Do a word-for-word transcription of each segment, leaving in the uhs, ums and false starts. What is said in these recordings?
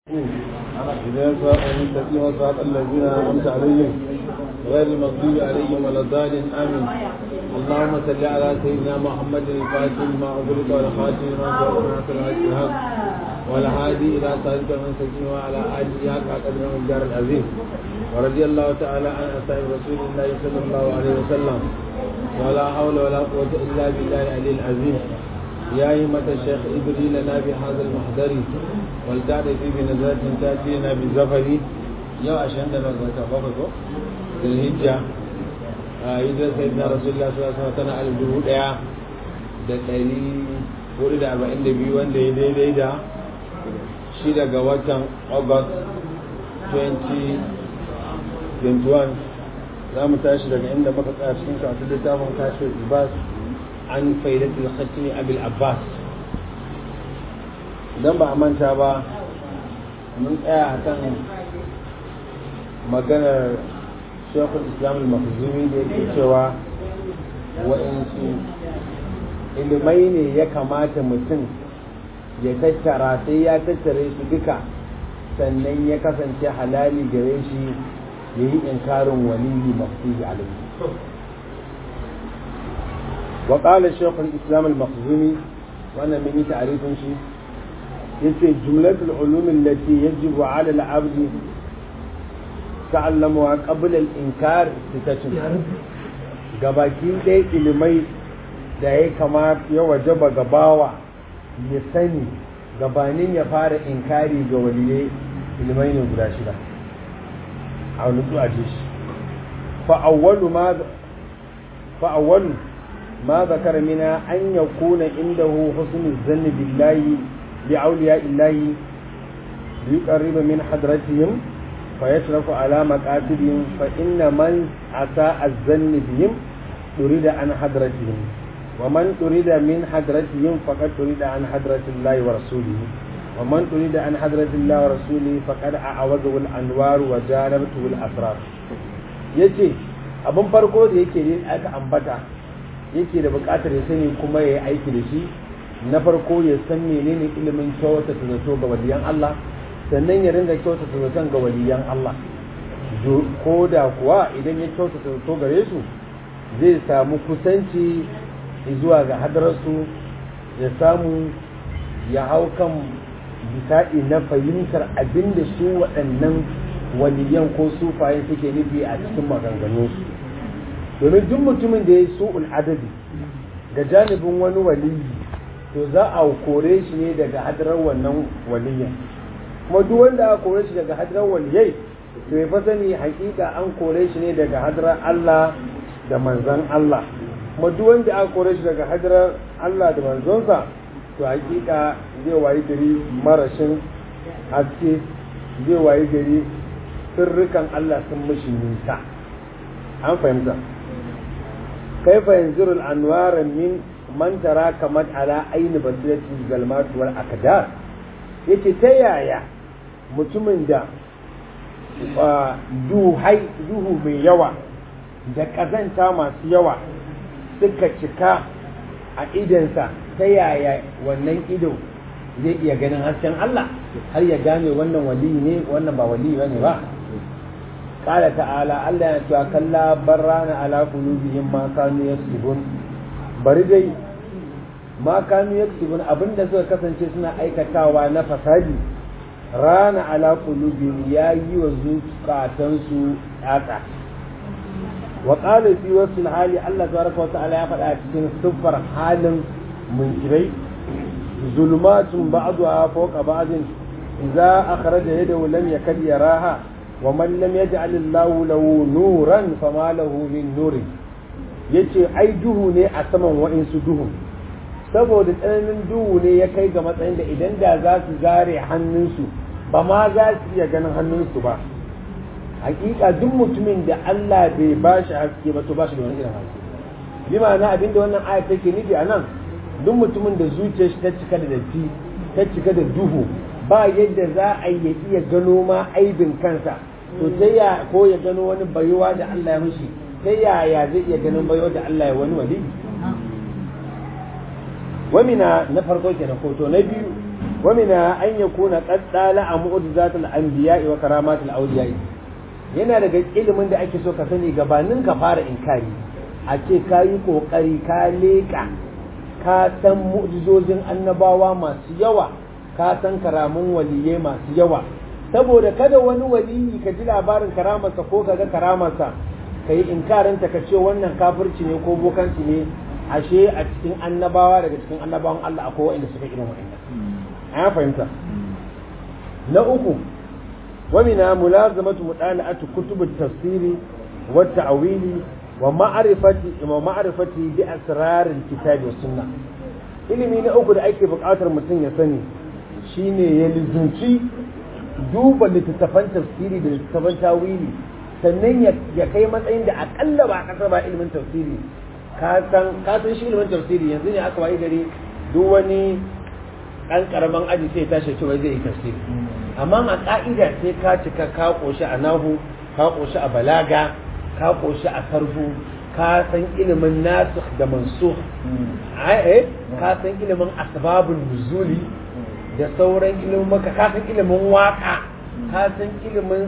إذا ساق المستقيم وصراط الذين أنعمت عليهم غير المغضوب عليهم ولا الضالين آمين. اللهم صل على سيدنا محمد الفاتح لما أغلق والخاتم لما سبق ناصر الحق والهادي إلى صراط المستقيم وعلى آله حق قدره والجار العظيم. ورضي الله تعالى عن أصحاب رسول الله صلى الله عليه وسلم ولا حول ولا قوة إلا بالله العلي العظيم. يا أئمة الشيخ ادري لنا بهذا المحضر والتعد في بنظرة تأتينا بالزفر. يو عشان ده نظرة فوقه الهجة إذا سيدنا رسول الله صلى الله عليه وسلم على الجهود يا da ɗari hudu da arba'in da biyu wanda ya daidai da shida ga watan August twenty twenty-one. za mu tashi daga inda muka tsaya cikin kasu littafin kashif ibas an faidatul khatmi abil abbas. idan ba a manta ba mun tsaya a kan maganar shekul islam al-makhzumi da yake cewa wa'insu ilimai ne ya kamata mutum ya tattara sai ya tattare su duka sannan ya kasance halali gare shi ya yi inkarin waliyi mafsudi alaihi. wa qala shaykh al-islam al-makhzumi wannan mun yi ta'arifin shi yace jumlatul ulum allati yajibu 'ala al-'abd ta'allamuha qabla al-inkar sitatun. gabaki dai ilimai da ya kamata ya wajaba gabawa ya sani gabanin ya fara inkari ga waliyai ilimai ne guda shida a wani su aje shi. fa'awwalu ma fa'awwalu ma zakara mina an yakuna indahu husnul zanni billahi bi awliya illahi yuqarribu min hadratihim fa yashrafu ala maqasidihim fa inna man asa az-zanni bihim turida an hadratihim wa man turida min hadratihim faqad turida an hadratillahi wa rasulihi wa man turida an hadratillahi wa rasulihi faqad a'awadahu al-anwar wa jarabatu al-asrar. yace abun farko da yake ne aka ambata yake da buƙatar ya sani kuma ya yi aiki da shi. na farko ya san menene ilimin kyautata zato ga waliyan Allah, sannan ya ringa kyautata zaton ga waliyan Allah, ko da kuwa idan ya kyautata zato gare su zai samu kusanci zuwa ga hadararsu, ya samu ya hau kan bisaɗi na fahimtar abin da su waɗannan waliyan ko sufayen suke nufi a cikin maganganunsu. domin duk mutumin da ya yi su'ul adadi ga janibin wani waliyi to za a kore shi ne daga hadarar wannan waliyan, kuma duk wanda aka kore shi daga hadarar waliyai to ya fasani hakika an kore shi ne daga hadarar Allah da manzon Allah, kuma duk wanda aka kore shi daga hadarar Allah da manzonsa to hakika zai wayi gari marashin haske, zai wayi gari sirrukan Allah sun mishi nisa. an fahimta kaifa yanzurul anwar min man tara kamat ala aini basirati zalmat wal akdar. yace ta yaya mutumin da duhai duhu mai yawa da kazanta masu yawa suka cika a idansa, ta yaya wannan ido zai iya ganin hasken Allah har ya gane wannan wali ne wannan ba wali bane ba. qala ta'ala Allah ya ce kalla barrana ala qulubihim ma kanu yaksubun. bari dai ma kanu yaksubun abinda suka kasance suna aikatawa na fasadi rana ala qulubihim yayi wa zukatansu tsatsa. wa qala fi wasl hali Allah tabaraka wa ta'ala ya faɗa cikin siffar halin munkirai zulumatun ba'daha fawqa ba'din idza akhraja yadahu lam yakad yaraha wa man lam yaj'al Allahu lahu nuran fama lahu min nurin. yace ai duhu ne a saman wa'insu duhu, saboda tsananin duhu ne ya kai ga matsayin da idan da za su zare hannunsu ba ma za su iya ganin hannunsu ba. hakika duk mutumin da Allah bai ba shi haske ba to ba shi da wani irin haske. bi ma'ana abinda wannan ayat take nufi a nan, duk mutumin da zuciyar shi ta cika da datti ta cika da duhu ba yadda za a yi iya gano ma aibin kansa, to ta ya ko ya gano wani bayuwa da Allah ya mishi, ta yaya zai iya ganin bayuwa da Allah ya wani wali. wamina na farko kenan ko to na biyu wa mina an yakuna qad dala mu'jizatul anbiya'i wa karamatul awliya'i yana daga ilimin da ake so ka sani gabanin ka fara inkari a ce ka yi kokari ka leka ka san mu'jizojin annabawa masu yawa ka san karamun waliyai masu yawa saboda kada wani waliyi ka ji labarin karamarsa ko ka ga karamarsa ka yi inkarinta ka ce wannan kafirci ne ko bokanci ne ashe a cikin annabawa daga cikin annabawan Allah akwai wanda suka irin wa'annan an fahimta na uku wa mina mulazamatu mudala'atu kutubut tafsiri wa ta'wili wa ma'rifati wa ma'rifati bi asraril kitabi was sunnah ilimi na uku da ake buƙatar mutum ya sani shine ya lizunci duba littattafan tafsiri da littattafan tawili sannan ya kai matsayin da akalla ba a kasar ba ilimin tafsiri ka san shi ilimin tafsiri yanzu ne aka wayi gari duk wani ɗan ƙaramin aji sai tashi cewa zai yi tafsiri amma a ƙa'ida sai ka cika ka ƙoshi a nahu ka ƙoshi a balaga ka ƙoshi a sarfu ka san ilimin nasikh da mansukh eh ka san ilimin asbabun nuzuli da sauran ilimin maka ka san ilimin waka ka san ilimin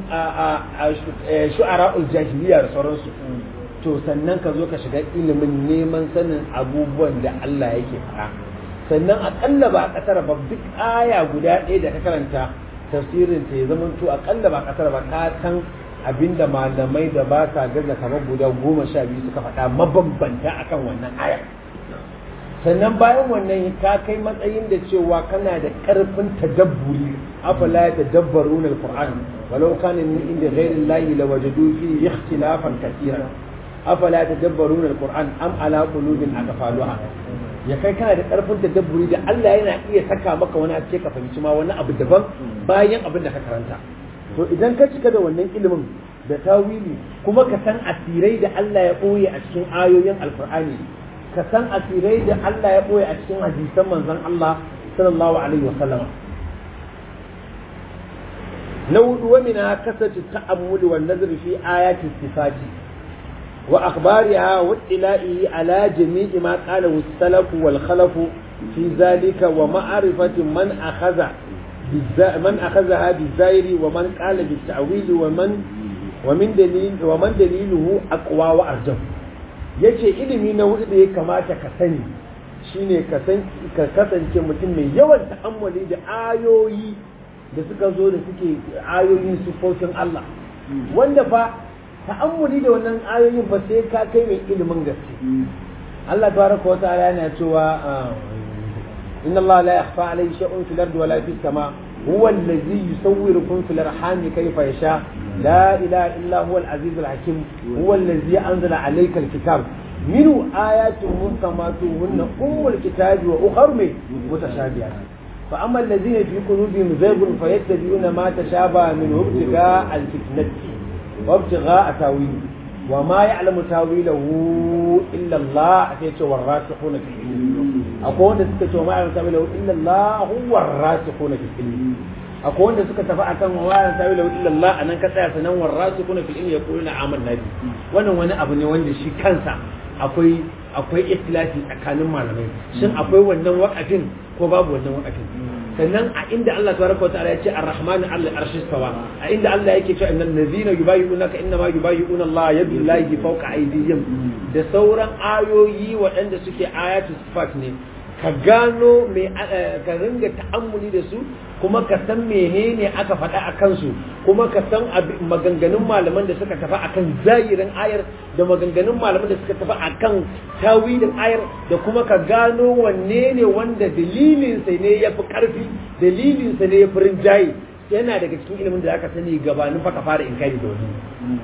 shu'ara'ul jahiliya da sauransu to sannan ka zo ka shiga ilimin neman sanin abubuwan da Allah yake faɗa sannan akalla ba a kasar ba duk aya guda ɗaya da ka karanta tafsirin ta ya zama to akalla ba a kasar ba ka san abinda malamai da ba sa gaza kamar guda goma sha biyu suka faɗa mabambanta akan wannan aya sannan bayan wannan ka kai matsayin da cewa kana da ƙarfin tadabburi afala tadabbaruna alquran walau kana min inda ghairi llahi lawajadu fi ikhtilafan katira afala tadabbaruna alquran am ala qulubin aqfaluha ya kai kana da ƙarfin tadabburi da Allah yana iya saka maka wani ace ka fahimci ma wani abu daban bayan abin da ka karanta to idan ka cika da wannan ilimin da tawili kuma ka san asirai da Allah ya ɓoye a cikin ayoyin alqur'ani ka san asirai da Allah ya ɓoye a cikin hadisan manzon Allah sallallahu alaihi wasallam na hudu wa min kasatu ta'ammuli wan nazr fi ayati sifati wa akhbariha wa ila'i ala jami'i ma qala as-salaf wal khalaf fi zalika wa ma'rifati man akhadha man akhadha bi-zairi wa man qala bi-ta'wil wa man wa min dalil wa man daliluhu aqwa wa arjah yace ilimi na hudu da ya kamata ka sani shine ka san ka kasance mutum mai yawan ta'ammuli da ayoyi da suka zo da suke ayoyin sifofin Allah wanda fa ta'ammuli da wannan ayoyin fa sai ka kai mai ilimin gaske Allah tabaraka wa ta'ala yana cewa inna Allah la yakhfa alayhi shay'un fil ardi wa la fis sama huwa allazi yusawwirukum fil arham kayfa yasha la ilaha illa huwa al-aziz al-hakim huwa allazi anzala alayka al-kitab minhu ayatun muhkamatun hunna ummul kitabi wa ukhra mutashabihat فأما الذين في قلوبهم زيغ فيتبعون ما تشابه منه ابتغاء الفتنة وابتغاء تاويله وما يعلم تاويله إلا الله أتيته والراسخون في العلم أقول أن سكت وما يعلم تاويله إلا الله هو الراسخون في العلم أقول أن سكت فأكم وما يعلم تاويله إلا الله أنا كتاع سنو والراسخون في العلم يقولون آمنا به وأنا وأنا أبني وأنا شي كنسا أقول akwai ikhtilafi tsakanin malamai shin akwai wannan waqafin ko babu wannan waqafin sannan a inda Allah tabaraka wa ta'ala ya ce ar-rahman al-arshi istawa a inda Allah yake cewa innal ladhina yubayyi'unaka innama yubayyi'una Allah yadullahi fawqa aydihim da sauran ayoyi waɗanda suke ayatu sifat ne ka gano me ka ringa ta'ammuli da su kuma ka san menene aka faɗa a kansu kuma ka san maganganun malaman da suka tafi akan zahirin ayar da maganganun malaman da suka tafi akan tawilin ayar da kuma ka gano wanne ne wanda dalilin sa ne yafi karfi dalilin sa ne yafi rinjaye yana daga cikin ilimin da aka sani gabanin fa ka fara inkari da wani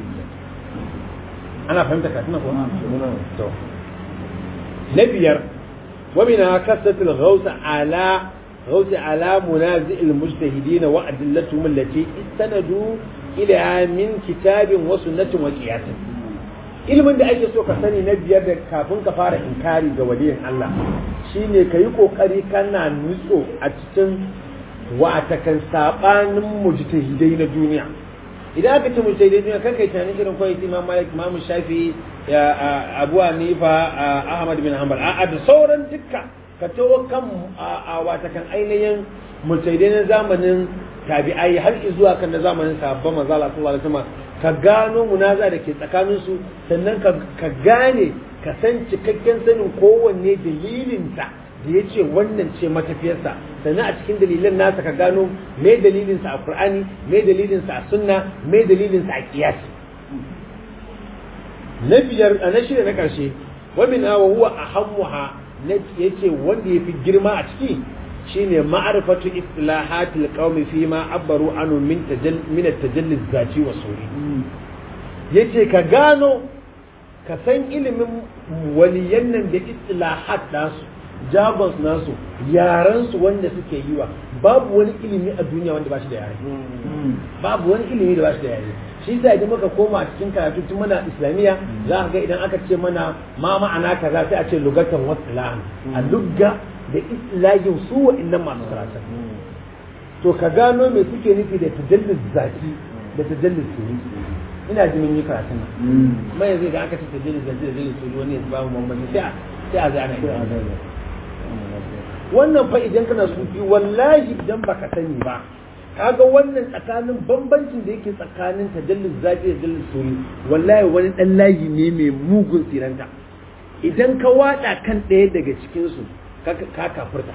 ana fahimta ka tuna ko to na biyar ومنها كثرة الغوث على غوث على منازع المجتهدين وأدلتهم التي استندوا إليها من كتاب وسنة وقياس ilimin da ake so ka sani na biyar da kafin ka fara inkari ga waliyin Allah shine ka yi kokari kana nutso a cikin watakan sabanin mujtahidai na duniya idan aka ce mujtahidai duniya kan kai tunanin irin koyi Imam Malik Imam Shafi'i Abu Hanifa Ahmad bin Hanbal a da sauran dukka ka tawo kan a watakan ainihin mujtahidai na zamanin tabi'ai har zuwa kan na zamanin sahabban manzo Allah sallallahu alaihi wasallam ka gano munaza da ke tsakanin su sannan ka gane ka san cikakken sanin kowanne dalilinsa da ya ce wannan ce matafiyarsa sannan a cikin dalilan nasa ka gano me dalilinsa a Qur'ani me dalilinsa a sunna me dalilinsa a kiyasi na biyar a na shida na karshe wa min wa huwa ahammuha na yace wanda yafi girma a ciki shine ma'rifatu istilahatil qaumi fi ma abbaru anu min tajall min at-tajalli zati wa suri yace ka gano ka san ilimin waliyan nan da istilahat nasu jabans nasu yaran su wanda suke yi wa babu wani ilimi a duniya wanda ba shi da yare babu wani ilimi da ba shi da yare shi yasa idan muka koma a cikin karatu tun muna islamiyya za ka ga idan aka ce mana ma ma'ana kaza sai a ce lugatan wasilahan a lugga da islahin su wa'annan masu karatu to ka gano me suke nufi da tajallus zaki da tajallus suri ina ji mun yi karatun nan amma yanzu idan aka ce tajallus zaki da tajallus suri wani ya ba mu bambanci sai a sai a zana wannan fa idan kana sufi wallahi idan baka sani ba kaga wannan tsakanin bambancin da yake tsakanin tajallus zaki da tajallus suri wallahi wani dan layi ne mai mugun siranta idan ka wada kan ɗaya daga cikin su ka kafirta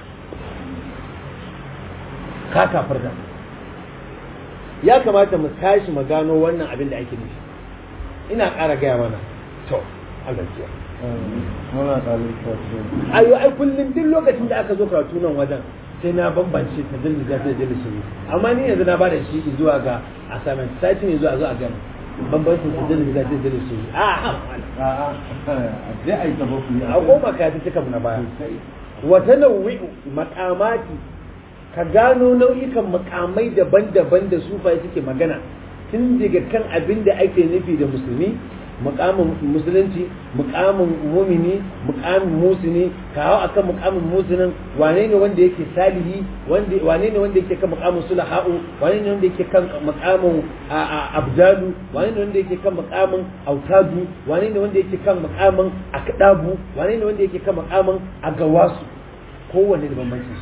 ka kafirta ya kamata mu tashi mu gano wannan abin da ake nufi ina ƙara gaya mana to Allah ya muna ɗalibta ayo ai kullum duk lokacin da aka zo karatu nan wajen sai na bambance ta dalli da ta dalli shi amma ni yanzu na ba da shi zuwa ga assignment sati ne zuwa zuwa ga bambancin ta dalli da ta dalli shi a a a a sai ai tabaku a goma ka ta cika na baya wa tanawwi'u maqamati ka gano nau'ikan makamai daban-daban da sufai suke magana tun daga kan abin da ake nufi da musulmi mukamin musulunci mukamin mumini mukamin musini kawo akan mukamin musinin wane ne wanda yake salihi wanda wane ne wanda yake kan mukamin sulaha'u wane ne wanda yake kan mukamin abdalu wane ne wanda yake kan mukamin autadu wane ne wanda yake kan mukamin akdabu wane ne wanda yake kan mukamin agawasu kowanne da bambanci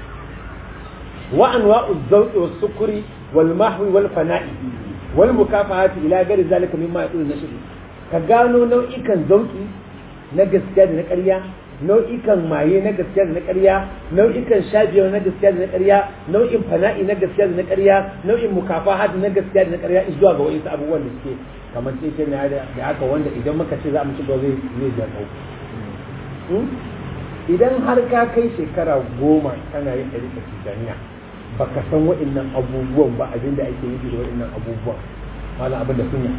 wa anwa'u zawqi was-sukri wal-mahwi wal-fana'i wal-mukafahati ila ghairi zalika mimma yaqulu nashri ka gano nau'ikan zauki na gaskiya da na ƙarya nau'ikan maye na gaskiya da na ƙarya nau'ikan shafiyar na gaskiya da na ƙarya nau'in fana'i na gaskiya da na ƙarya nau'in mukafahat na gaskiya da na ƙarya zuwa ga wasu abubuwan da suke kamar ce na da haka wanda idan muka ce za mu ci gaba zai zai jarrau idan har ka kai shekara goma kana yin ɗari ka tijaniya baka san wa'annan abubuwan ba abinda ake nufi da wa'annan abubuwan malam abin da kunya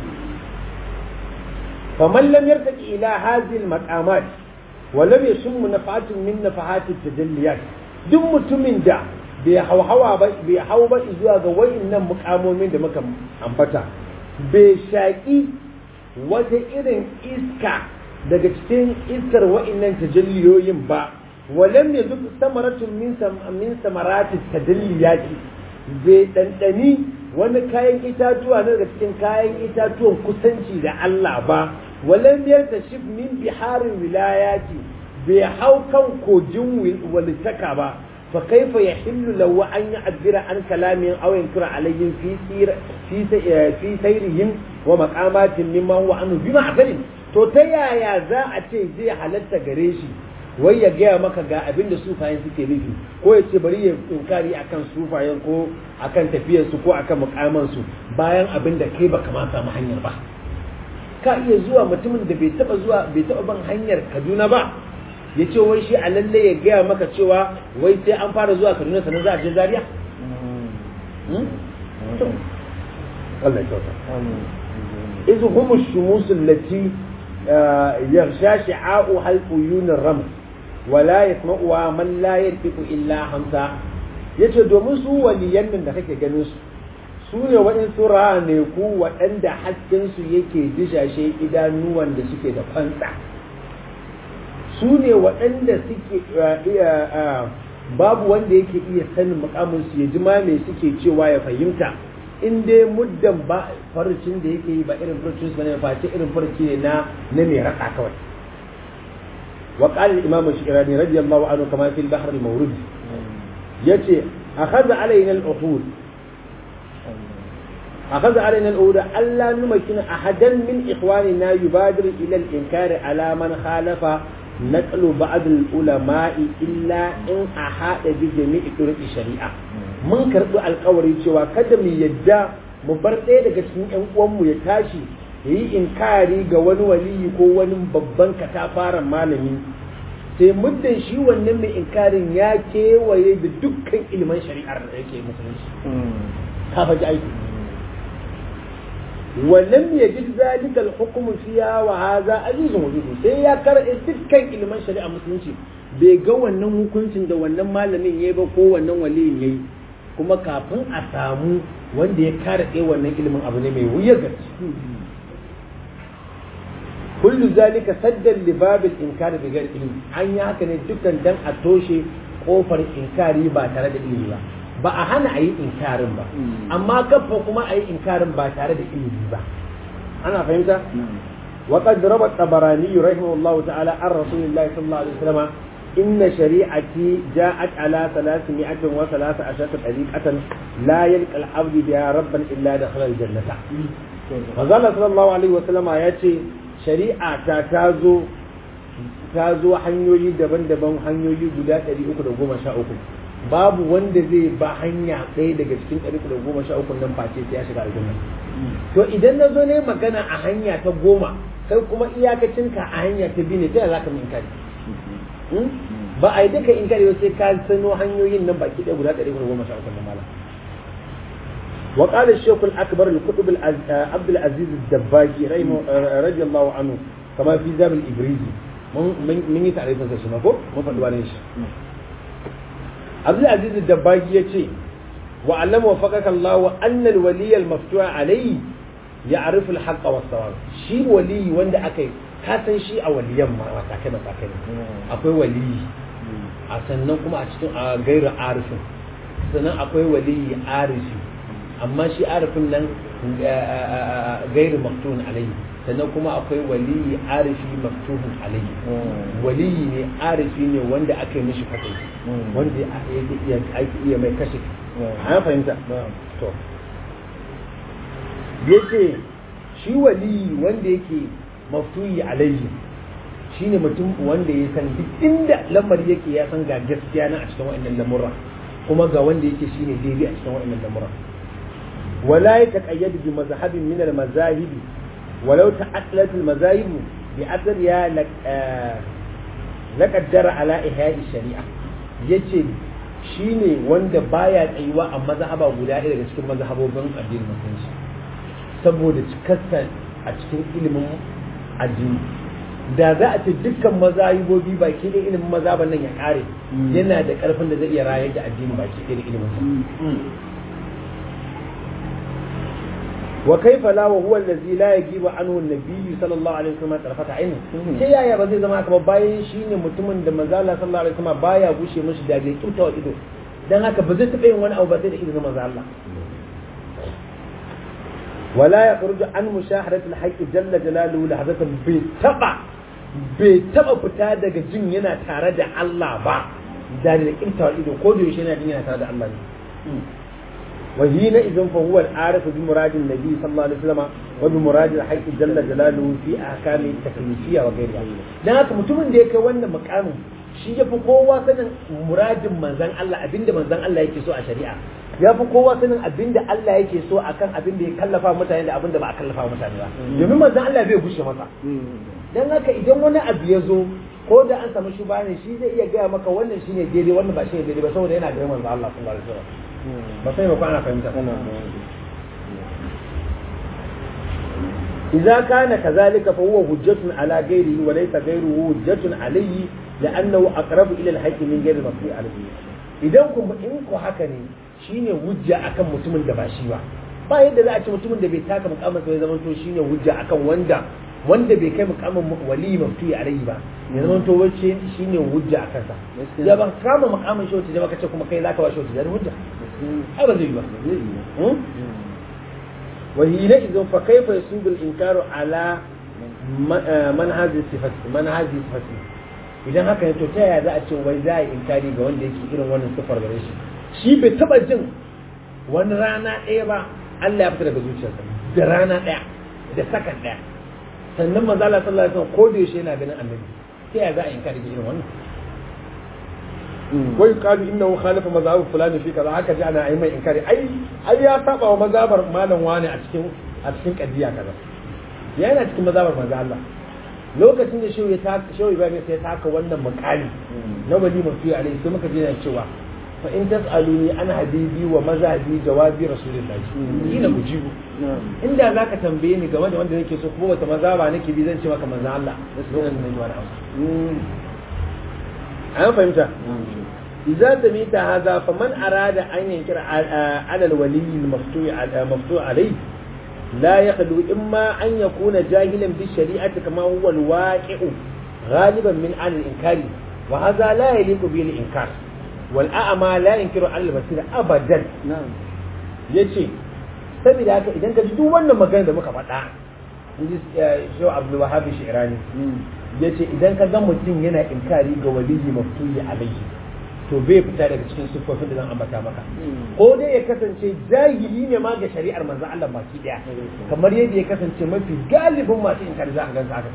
فمن لم يرتقي إلى هذه المقامات ولم يشم نفعة من نفحات التجليات duk mutumin da bai hauhawa ba bai hau ba zuwa ga wayannan mukamomin da muka ambata bai shaki wata irin iska daga cikin iskar wayannan tajalliyoyin ba walam yazuk samaratun min min samarati tajalliyati bai dandani wani kayan itatuwa na daga cikin kayan itatuwan kusanci da Allah ba walam yartashif min biharin wilayati bai hau kan kogin walitaka ba fa kaifa yahillu law an ya'bira an kalamin aw yankura alayhim fi sir fi fi sayrihim wa maqamatin mimma huwa anhu bima akalin to ta yaya za a ce zai halatta gare shi wai ya gaya maka ga abin da sufayen suke nufi ko ya ce bari ya inkari akan sufayen ko akan tafiyarsu ko akan mukamansu bayan abin da kai baka ma samu hanyar ba ka iya zuwa mutumin da bai taba zuwa bai taba ban hanyar Kaduna ba ya ce wai shi a lalle ya gaya maka cewa wai sai an fara zuwa Kaduna sannan za a je Zaria Allah ya kyauta izu humu shumusu allati yaghsha shi'a'u hal uyun ar-ram wala yasma'uha man la yantiqu illa hamsa yace domin su waliyan nan da kake ganin su su ne waɗansu raneku waɗanda haskensu yake dishashe idanuwan da suke da kwantsa su ne waɗanda suke babu wanda yake iya sanin mukaminsu ya ji ma me suke cewa ya fahimta in dai muddan ba farcin da yake yi ba irin farcin su ne face irin farci ne na na mai raka kawai wa qala al-imam al-shirani radiyallahu anhu kama fil bahr al-mawrud yace akhadha alaina al-uhud akhadha alaina al-uhud alla numakin ahadan min ikhwanina yubadir ila al-inkar ala man khalafa naqlu ba'd al-ulama'i illa in ahada bi jami'i turuq shari'a mun karbi alƙawari cewa kada mu yadda mu bar ɗaya daga cikin ƴan uwanmu ya tashi ya yi inkari ga wani waliyi ko wani babban katafaren malami sai muddin shi wannan mai inkarin ya kewaye da dukkan ilimin shari'ar da yake musulunci ka faji aiki wannan ya ji zalikal hukumu fiya wa haza azizun wujudu sai ya karɓi dukkan ilimin shari'ar musulunci bai ga wannan hukuncin da wannan malamin yayi ba ko wannan waliyin yayi kuma kafin a samu wanda ya kare wannan ilimin abu ne mai wuyar gaske kullu zalika saddan li babil inkari bi ghairi ilmi an yi haka ne dukkan dan a toshe kofar inkari ba tare da ilimi ba ba a hana ayi inkarin ba amma kafa kuma ayi inkarin ba tare da ilimi ba ana fahimta wa qad raba tabarani rahimahullah ta'ala an rasulillahi sallallahu alaihi wasallam inna shari'ati ja'at ala thalathmi'atin wa thalatha ashrata tariqatan la yalqa al-'abdu biha rabban illa dakhala al-jannata manzo sallallahu alaihi wasallam ya ce shari'a ta ta zo ta zo hanyoyi daban-daban hanyoyi guda ɗari uku da goma sha uku babu wanda zai ba hanya ɗaya daga cikin ɗari uku da goma sha uku nan face sai ya shiga aljanna to idan na zo ne magana a hanya ta goma kai kuma iyakacinka a hanya ta biyu ne ta za ka min inkari ba a yi duka inkari ba sai ka sano hanyoyin nan baki ɗaya guda ɗari uku da goma sha uku nan malam وقال الشيخ الأكبر الكتب عبد العزيز الدباجي رضي الله عنه كما في ذاب الإبريزي من يتعرف هذا الشيء مفهوم مفهوم عبد العزيز الدباجي يتي وعلم وفقك الله أن الولي المفتوح عليه يعرف الحق والصواب شيء ولي وند أكي كاتن شيء أوليا ما متاكد متاكد أكوي ولي أسننكم أشتم غير عارف سنن أكوي ولي عارف amma shi arifin nan gairu maftun alayhi sannan kuma akwai waliyi arifi maftuhun alayhi waliyi ne arifi ne wanda aka yi mishi fatai wanda ya iya mai kashe an fahimta to yace shi waliyi wanda yake maftuhi alayhi shine mutum wanda ya san duk inda lamari yake ya san ga gaskiya na a cikin wa'annan lamura kuma ga wanda yake shine daidai a cikin wa'annan lamura ولا يتقيد بمذهب من المذاهب ولو تعطلت المذاهب بأثرها لك آه لقدر على إحياء الشريعة yace shine wanda baya tsayuwa a mazhaba guda ɗaya daga cikin mazhabobin addinin musulunci saboda cikarsa a cikin ilimin addini da za a ce dukkan mazahibobi baki da ilimin mazhaban nan ya kare yana da karfin da zai iya rayar da addini baki da ilimin sa وكيف لا وهو الذي لا يجيب عنه النبي صلى الله عليه وسلم طرفة عين sai yaya ba zai zama haka ba bayan shine mutumin da manzo Allah sallallahu alaihi wasallam baya gushe mishi da bai tuta wa ido dan haka ba zai taɓa yin wani abu ba sai da izinin manzo Allah wala yakhruju an mushahadati al-haqq jalla jalaluhu lahzatan bi taba bai taba fita daga jin yana tare da Allah ba da da kinta wa ido ko da yaushe yana jin yana tare da Allah ne وحينئذ فهو العارف بمراد النبي صلى الله عليه وسلم وبمراد الحق جل جلاله في احكام التكليفيه وغيرها dan haka mutumin da yake wannan makamin shi yafi kowa sanin muradin manzon Allah abinda manzon Allah yake so a shari'a yafi kowa sanin abinda Allah yake so akan abinda ya kallafa mutane da abinda ba a kallafa mutane ba domin manzon Allah bai gushe masa dan haka idan wani abu ya zo ko da an samu shubha ne shi zai iya gaya maka wannan shine daidai wannan ba shine daidai ba saboda yana da manzon Allah sallallahu alaihi wasallam ba sai ba ana fahimta idza kana kadhalika fa huwa hujjatun ala ghayrihi wa laysa ghayruhu hujjatun alayhi la'annahu aqrabu ila al-haqq min ghayri mafdi alayhi idan ku in ku haka ne shine hujja akan mutumin da ba shi ba ba yadda za a ce mutumin da bai taka mukamin sai zaman to shine hujja akan wanda wanda bai kai mukamin wali mafdi alayhi ba ya zaman to wacce shine hujja akan sa da ban kama mukamin shi wacce da baka ce kuma kai zaka ba shi wacce da hujja ai ba zai yi ba وحينئذ فكيف يسوق الإنكار على منهج الصفات منهج الصفات idan haka ne to ta yaya za a ce wai za a yi inkari ga wanda yake irin wannan sifar gare shi shi bai taba jin wani rana ɗaya ba Allah ya fita daga zuciyarsa da rana ɗaya da sakan ɗaya sannan manzo Allah sallallahu alaihi wasallam ko da yaushe yana ganin annabi sai ya za a inkari irin wannan wai qalu innahu khalafa mazhab fulani fi kaza haka ji ana ai mai inkari ai ai ya saba wa mazhabar malam wani a cikin a cikin kadiya kaza yana cikin mazhabar manzo Allah lokacin da shehu ya ta shehu Ibrahim sai ya taka wannan makali na wali mafi alai sai muka je cewa fa in tas'aluni an habibi wa mazhabi jawabi rasulullahi ina kujibu inda zaka tambaye ni game da wanda nake so kuma wata mazhaba nake bi zan ce maka manzo Allah lokacin da ni wani abu an fahimta idza tamita hadha faman arada an yankira ala alwali almaftu maftu alayhi la yakhlu imma an yakuna jahilan bi shari'ati kama huwa alwaqi'u غالبا من عن الإنكار وهذا لا يليق به الإنكار والأعمى لا ينكر على البصير أبدا نعم yace saboda haka idan ka ji duk wannan magana da muka faɗa inji Shehu Abdul Wahhab Shirani yace idan ka ga mutum yana inkari ga waliyi maftuyi alaihi to bai fita daga cikin siffofin da zan ambata maka ko dai ya kasance jahili ne ma ga shari'ar manzo Allah baki daya kamar yadda ya kasance mafi galibin masu inkari za a gansa haka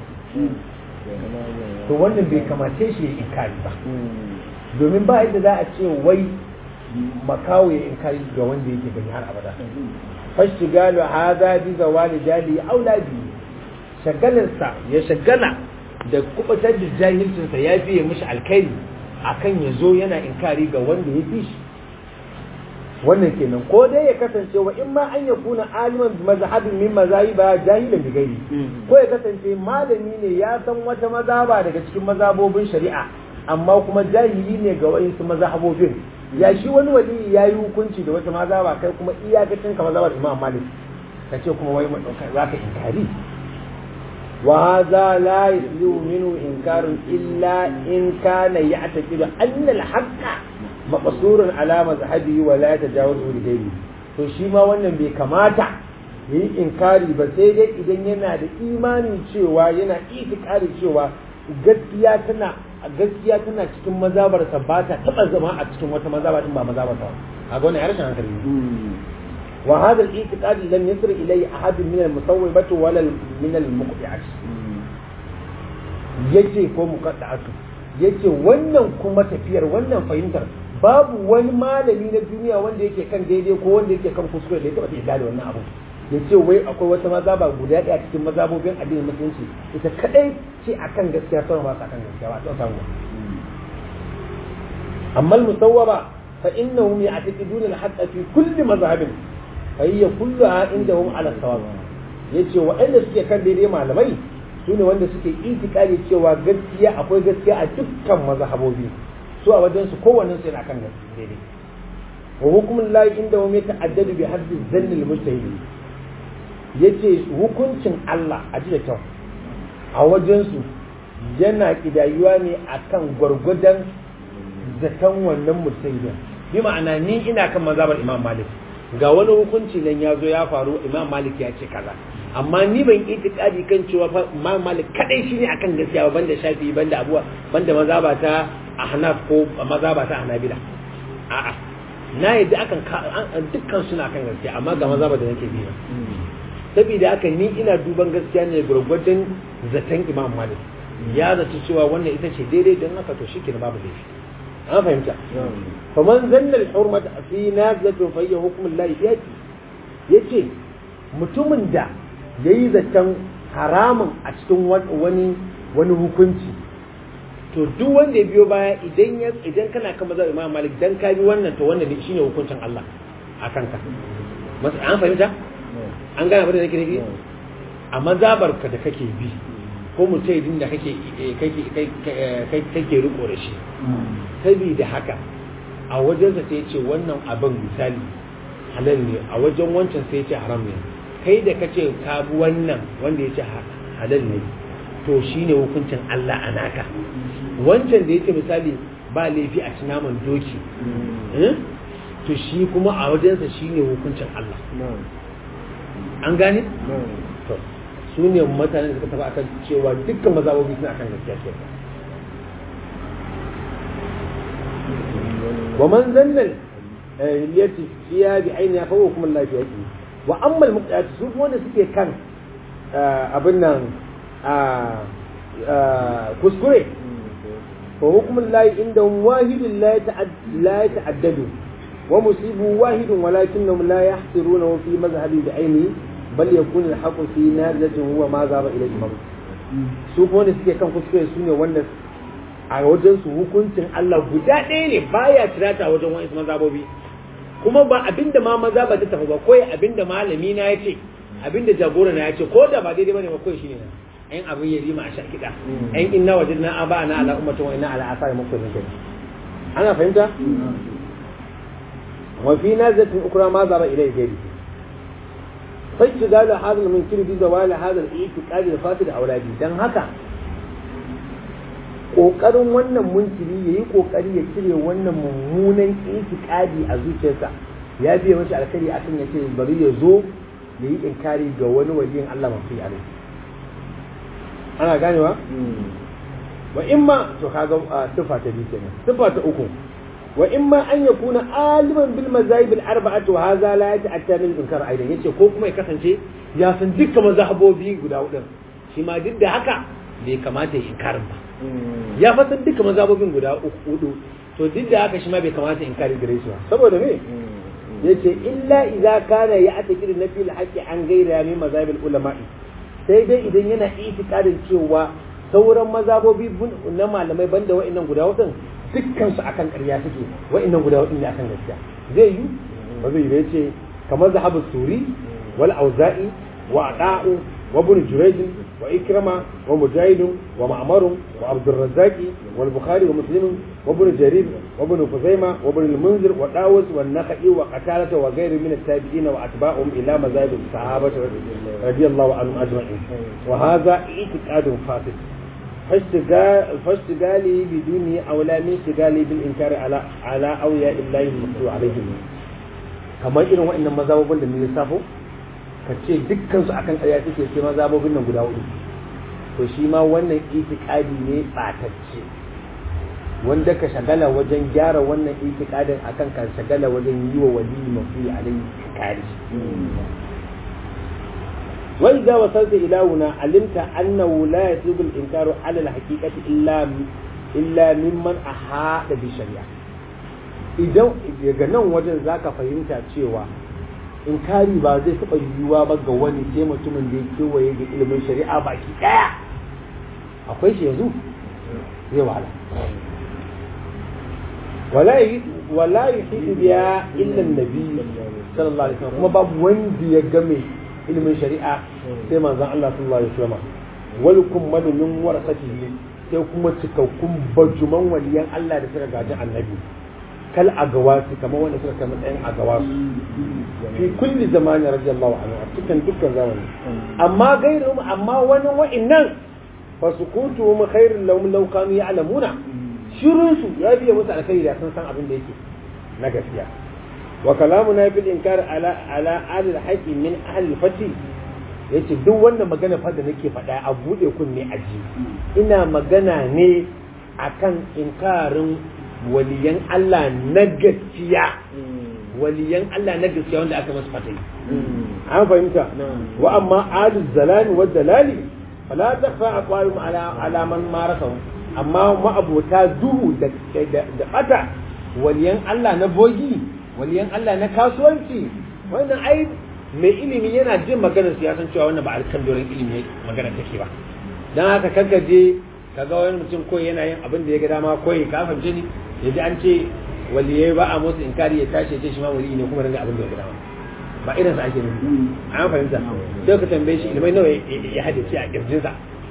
to wannan bai kamace shi ya inkari ba domin ba yadda za a ce wai makawo ya inkari ga wanda yake gani har abada fashtigalu hadha bi zawali jali auladi shagalarsa ya shagala da kubatar da jahilcinsa ya fiye mishi alkhairi akan ya zo yana inkari ga wanda ya fi shi wannan kenan ko dai ya kasance wa in ma an ya kuna aliman mazhabin min mazahiba jahilan bi gairi ko ya kasance malami ne ya san wata mazhaba daga cikin mazhabobin shari'a amma kuma jahili ne ga wayansu mazhabobin ya shi wani wali ya yi hukunci da wata mazhaba kai kuma iyakacin ka mazhabar Imam Malik kace kuma wai mu dauka zaka inkari wa hadha la yuslu minhu inkarun illa in kana ya'taqidu anna al-haqqa maqsurun ala mazhabihi wa la yatajawazu li ghayrihi to shi ma wannan bai kamata yi inkari ba sai dai idan yana da imani cewa yana itikari cewa gaskiya tana gaskiya tana cikin mazabar sa ba ta taba zama a cikin wata mazaba din ba mazabar ta kaga wannan harshen hankali wa hada al-i'tiqad lam yasir ilayhi ahad min al-musawwibati wala min al-muqti'at yace ko muqadda'atu yace wannan kuma tafiyar wannan fahimtar babu wani malami na duniya wanda yake kan daidai ko wanda yake kan kuskure da ya taba yarda da wannan abu ya ce wai akwai wata mazaba guda ɗaya cikin mazabobin addinin musulunci ita kadai ce akan gaskiya sauran ba su akan gaskiya ba ta samu amma musawwaba fa innahum ya'taqiduna al-haqqa fi kulli mazhabin fa hiya kulluha indahum ala sawab yace waɗanda suke kan daidai malamai sune wanda suke itikadi cewa gaskiya akwai gaskiya a dukkan mazhabobi su a wajen su kowannen su yana kan daidai wa hukumun lahi indahum yata'addadu bi haddi zanni al-mujtahid yace hukuncin Allah a ji da kyau a wajensu yana kidayuwa ne akan gwargwadon zaton wannan mujtahidin bi ma'ana ni ina kan mazhabar Imam Malik ga wani hukunci nan ya zo ya faru Imam Malik ya ce kaza amma ni ban itikadi kan cewa Imam Malik kadai shine akan gaskiya ba banda Shafi'i banda Abuwa banda mazhaba ta Ahnaf ko mazhaba ta Hanabila a'a na yadda akan dukkan suna kan gaskiya amma ga mazhaba da nake bi saboda haka ni ina duban gaskiya ne gurgurdan zaton Imam Malik ya zaci cewa wannan ita ce daidai don haka to shikenan babu laifi an fahimta fa man zanna al-hurmata fi nazatu fa hiya hukm Allah yati yace mutumin da yayi zaton haramun a cikin wani wani hukunci to duk wanda ya biyo baya idan ya idan kana kan mazhab Imam Malik dan ka bi wannan to wannan shine hukuncin Allah akan ka an fahimta an gane abin da nake nufi a mazabarka da kake bi ko mutaidin da kake kake kake riko da shi saboda haka a wajen sa sai ce wannan abin misali halal ne a wajen wancan sai ce haram ne kai da kace ka bi wannan wanda yace halal ne to shine hukuncin Allah a naka wancan da yace misali ba laifi a ci naman doki to shi kuma a wajen sa shine hukuncin Allah an gane? to su ne mutanen da suka taba akan cewa dukkan mazabobi suna akan gaskiya ke wa man zanna liyati fiya bi ainiha fa hukum Allah fi yaqi wa amma al-muqtadi su wanda suke kan abin nan kuskure fa hukum Allah indahum wahidun la yata'addadu wa musibu wahidun walakinnahum la yahsiruna fi mazhabi bi ainihi bal yakun al-haqqu fi nazatin huwa ma zaba ila imam su wanda suke kan kuskure su ne wanda a wajen su hukuncin Allah guda ɗaya ne baya tirata wajen wani mazhabobi kuma ba abinda ma maza ba ta tafi ba koyi abinda malami na ya ce abinda jagora na ya ce ko da ba daidai bane ba koyi shine na ayin abin ya rima a sha kiɗa ayin inna wajidna aba na ala ummatin wa inna ala asari muqtadin kai ana fahimta wa fi nazatin ukra ma zaba ilai gairi fa istidal hadha min kulli zawal hadha al-i'tiqad al-fasid awladi dan haka kokarin wannan munkiri yayi kokari ya cire wannan mummunan itikadi a zuciyarsa ya biya mashi alkhairi akan ya ce bari ya zo yayi inkari ga wani waliyin Allah mafi alai ana ganewa wa imma to kaga sifa ta biyu kenan sifa ta uku wa imma an yakuna aliman bil mazahib al arba'ati wa hadha la yata'atta min inkar aidan yace ko kuma ya kasance ya san dukkan mazhabobi guda hudu shi ma duk da haka bai kamata ya inkarin ba ya fasan duka mazhabobin guda uku hudu to duk da haka shi ma bai kamata in kare gare shi ba saboda me yace illa idza kana ya atakir nafi al-haqqi an gaira min mazhabul ulama'i sai dai idan yana itikadin cewa sauran mazhabobi na malamai banda wa'annan guda hudun dukkan su akan ƙarya suke wa'annan guda hudun ne akan gaskiya zai yi ba zai yi ba yace kamar zahabu suri wal auza'i wa ada'u وابن جريج وإكرمة ومجاهد ومعمر وعبد الرزاق والبخاري ومسلم وابن جرير وابن خزيمة وابن المنذر وداوس والنخعي وقتادة وغير من التابعين وأتباعهم إلى مذاهب الصحابة رضي الله عنهم أجمعين وهذا اعتقاد فاسد فاشتغالي بدونه أولى من اشتغالي بالإنكار على على أولياء الله المقصود عليهم كما إنه وإن مذاهب من يسافو ka ce dukkansu akan ƙarya suke sai mazhabobin nan guda hudu to shi ma wannan itikadi ne batacce wanda ka shagala wajen gyara wannan itikadin akan ka shagala wajen yi wa wali mafi alai kari wa idza wasalta ila huna alimta annahu la yasibu al-inkaru ala al-haqiqati illa illa mimman ahada bi shari'a idan daga nan wajen zaka fahimta cewa inkari ba zai taɓa yiwuwa ba ga wani sai mutumin da ya kewaye da ilimin shari'a baki ɗaya akwai shi yanzu zai wahala wala yi hidu biya illan nabi sallallahu alaihi wasallam kuma babu wanda ya game ilimin shari'a sai manzon Allah sallallahu alaihi wasallam wal kummalu min warasatihi sai kuma cikakkun bajuman waliyan Allah da suka gaji annabi kal agawasi kamar wanda suka kama ɗayan agawasu fi kulli zamani radiyallahu anhu a cikin dukkan zamani amma gairuhum amma wani wa'innan fa sukutuhum khairul lahum law kanu ya'lamuna shirun su ya biya musu alkhairi da sun san abin da yake na gaskiya wa kalamuna fil inkar ala ala ahli al-haqqi min ahli al-fati yace duk wannan magana fa da nake faɗa a bude kunne aji ina magana ne akan inkarin waliyan Allah na gaskiya waliyan Allah na gaskiya wanda aka masa fatai an fahimta wa amma adu zalami wa dalali fala takhfa aqwalum ala ala man marasa amma ma abota duhu da da bata waliyan Allah na bogi waliyan Allah na kasuwanci wannan ai mai ilimi yana jin maganar siyasan cewa wannan ba alkan doron ilimi magana take ba dan haka kankaje kaga wani mutum koyi yana yin abin da ya ga dama koyi ka fahimce ni yaji an ce waliyai ba a motsa inkari ya tashi ya ce shi ma wali ne kuma ringa abin da ya ga dama ba irin sa ake nufi an fahimta sai ka tambaye shi ilmai nawa ya haddace a kirjinsa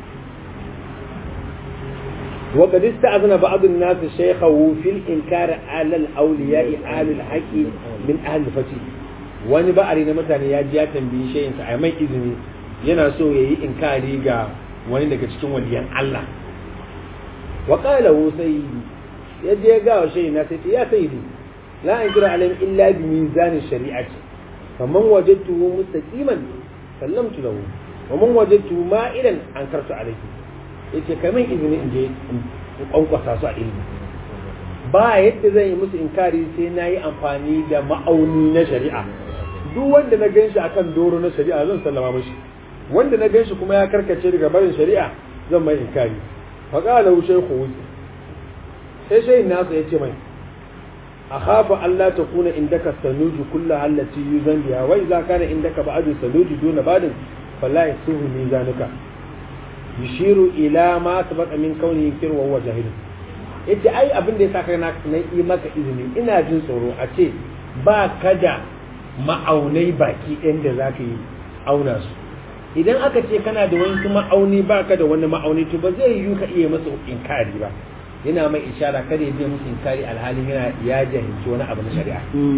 wa qad ista'zana ba'd an-nas shaykhahu fil inkar ala al-awliya'i ala al-haqi min ahli fati wani ba'ari na mutane ya ji ya tambayi shayinsa a mai izini yana so yayi inkari ga wani daga cikin waliyan Allah wa qala hu sayyidi yaje ya ga shi na sai ya sayyidi la anjura alayhi illa bi mizan shari'ati faman wajadtuhu mustaqiman sallamtu lahu wa man wajadtuhu ma'ilan ankartu alayhi yace kai min izini in je in kwankwasa su a ilimi ba yadda zan yi musu inkari sai na yi amfani da ma'auni na shari'a. Duk wanda na ganshi akan doro na shari'a zan sallama mashi, wanda na ganshi kuma ya karkace daga barin shari'a zan mai inkari. Faƙala wuce ku sai shayin nasa ya ce mai, a hafa Allah ta kuna indaka sanuji kulla hallati yuzan biya wai za ka na indaka ba'adu sanuji duna badin fala ya suhu ni zanuka yushiru ila ma sabaka min kauni kirwa wa jahil. Yace ai abin da ya saka na yi maka izini ina jin tsoro a ce ba ka da ma'aunai baki ɗin da za ka yi auna su. Idan aka ce kana da wani ma'auni ba ka da wani ma'auni to ba zai yiwu ka iya masa inkari ba. Yana mai ishara kada ya je musu inkari alhalin yana ya jahilci wani abu na shari'a.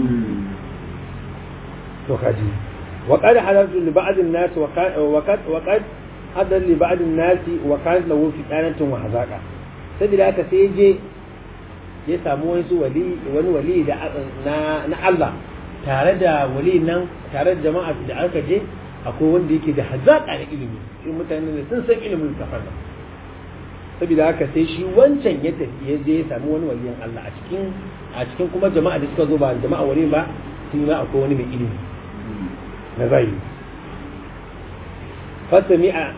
To kaji wa qad hadathu li ba'd an-nas wa qad wa qad hadar li ba'd an-nas wa kan lahu fi qanatin wa hazaqa. Sabida haka sai je ya samu wani wali wani wali da na na Allah tare da wali nan tare da jama'a da aka je akwai wanda yake da hazaqa da ilimi shi mutane ne sun san ilimin kafar saboda haka sai shi wancan ya tafi ya je ya samu wani waliyan Allah a cikin a cikin kuma jama'a da suka zo ba jama'a wali ba sun ma akwai wani mai ilimi na zai fasami'a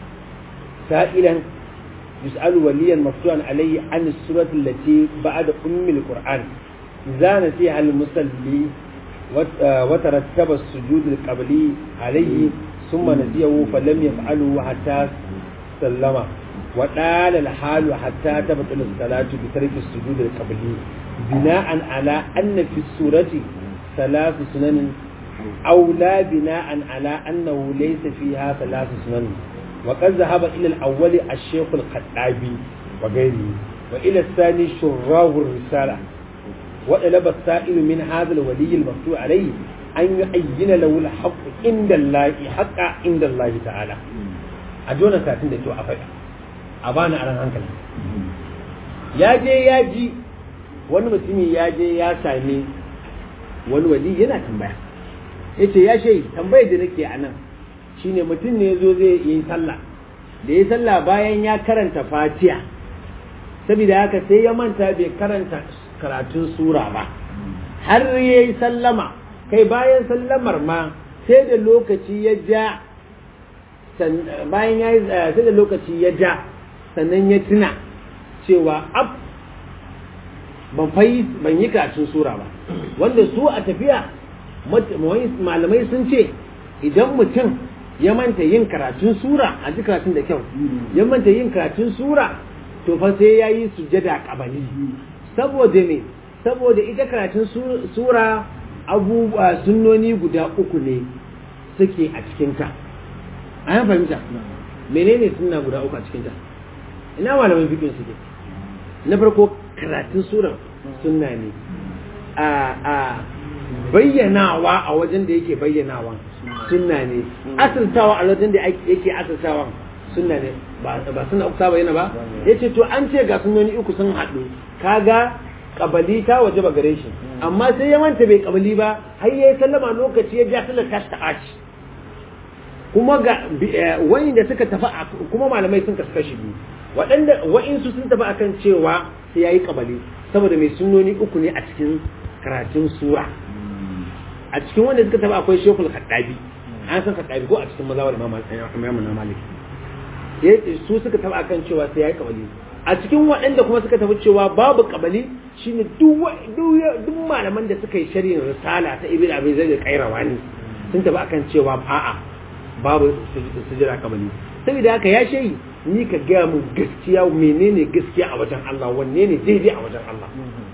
sa'ilan yus'alu waliyan maftuhan alayhi an surati allati ba'da ummi alquran idza nasiha almusalli wa tarattaba as-sujud alqabli alayhi thumma nasiyahu falam yaf'alu hatta sallama وقال الحال حتى تبطل الصلاة بترك السجود القبلي بناء على أن في السورة ثلاث سنن أو لا بناء على أنه ليس فيها ثلاث سنن وقد ذهب إلى الأول الشيخ الخطابي وغيره وإلى الثاني شراه الرسالة وطلب السائل من هذا الولي المفتوح عليه أن يعين له الحق عند الله حقا عند الله تعالى أجونا ساتين دكتور أفضل a bani a ran hankali ya je ya ji wani mutumi ya je ya sami wani wali yana tambaya ya ce ya shai tambayar da nake a nan shine mutum ne zo zai yi sallah da ya sallah bayan ya karanta fatiha saboda haka sai ya manta bai karanta karatun sura ba har ya yi sallama kai bayan sallamar ma sai da lokaci ya ja bayan ya yi sai da lokaci ya ja sannan ya tuna cewa ab ban fai ban yi karatun sura ba wanda su a tafiya malamai sun ce idan mutum ya manta yin karatun sura a ji karatun da kyau ya manta yin karatun sura to fa sai ya yi sujjada kabali saboda me saboda ita karatun sura abubuwa sunnoni guda uku ne suke a cikinta an fahimta menene sunna guda uku a cikinta ina malamin fikin suke na farko karatun suran sunna ne a a bayyanawa a wajen da yake bayyanawa sunna ne asirtawa a wajen da yake asirtawa sunna ne ba ba sunna uku ba yana ba yace to an ce ga sunnoni uku sun haɗu kaga kabali ta waje ba gare shi amma sai ya manta bai kabali ba har yayi sallama lokaci ya ja sallar tashi ta aci kuma ga wani da suka tafi kuma malamai sun kaskashi biyu waɗanda wa'insu sun tafi akan cewa sai yayi kabali saboda mai sunnoni uku ne a cikin karatun sura a cikin wanda suka tafi akwai Sheikhul Khattabi an san Khattabi ko a cikin mazawar Imam Malik su suka tafi akan cewa sai yayi kabali a cikin waɗanda kuma suka tafi cewa babu kabali shine duk duk malaman da suka yi sharhin risala ta Ibn Abi Zaid al-Qayrawani sun tafi akan cewa a'a babu sujjada kabali saboda haka ya shayi ni ka gaya mu gaskiya menene gaskiya a wajen Allah wanne ne daidai a wajen Allah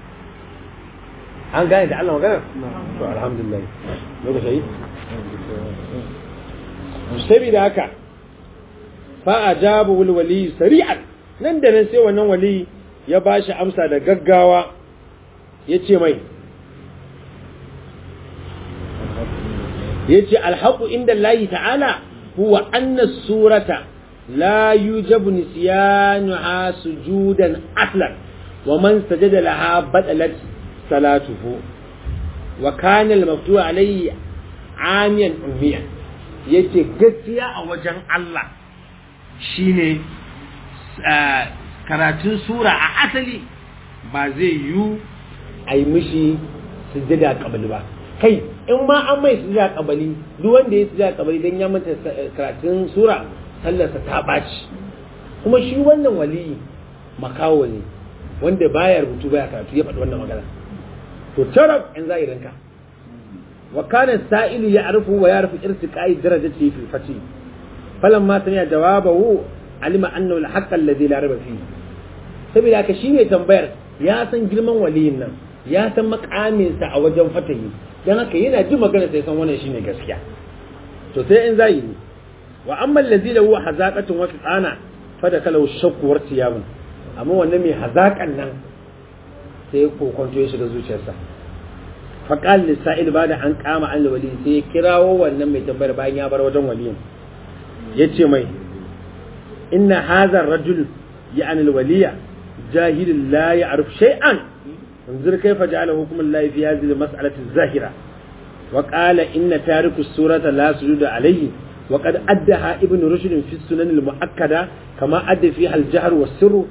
an gane da Allah magana to alhamdulillah lokaci saboda haka fa ajabu wal wali sari'an nan da nan sai wannan wali ya bashi amsa da gaggawa yace mai yace alhaqu inda Allah ta'ala huwa anna surata la yujabu nisyanuha sujudan aslan wa man sajada laha batalat salatuhu wa kana al-maftu alayhi amiyan ummiyan yace gaskiya a wajen Allah shine karatun sura a asali ba zai yi a yi mishi sujjada kabali ba. Kai in ma an mai sujjada kabali, duk wanda ya sujjada kabali dan ya manta karatun sura sallarsa ta baci. Kuma shi wannan waliyi makawo ne wanda baya rubutu baya karatu ya faɗi wannan magana. To tarab in zahirinka wa kana sa'ilu ya'rifu wa ya'rifu irtiqa'i darajati fi fati falamma sami'a jawabahu alima annahu al-haqq alladhi la rayba fihi. Saboda haka shi ne tambayar ya san girman waliyin nan, ya san makamin sa a wajen fatahi, dan haka yana ji magana sai san wannan shine gaskiya. To sai in zahiri wa amma alladhi lahu hazaqatun wa fitana fa da kala shakku wa tiyabun, amma wannan mai hazaƙan nan sai kokonto ya shiga zuciyarsa. Faƙal lissa'il ba da an kama an wali sai ya kirawo wannan mai tambayar bayan ya bar wajen waliyin, ya ce mai inna hazar rajul ya anil waliya jahilin la ya arif shay'an yanzu kai fa ja'ala hukumin lahi fi hadhihi mas'alati zahira wa qala inna tariku surata la sujuda alayhi wa qad addaha ibn rushd fi sunan al muakkada kama adda fiha al jahr was sirr.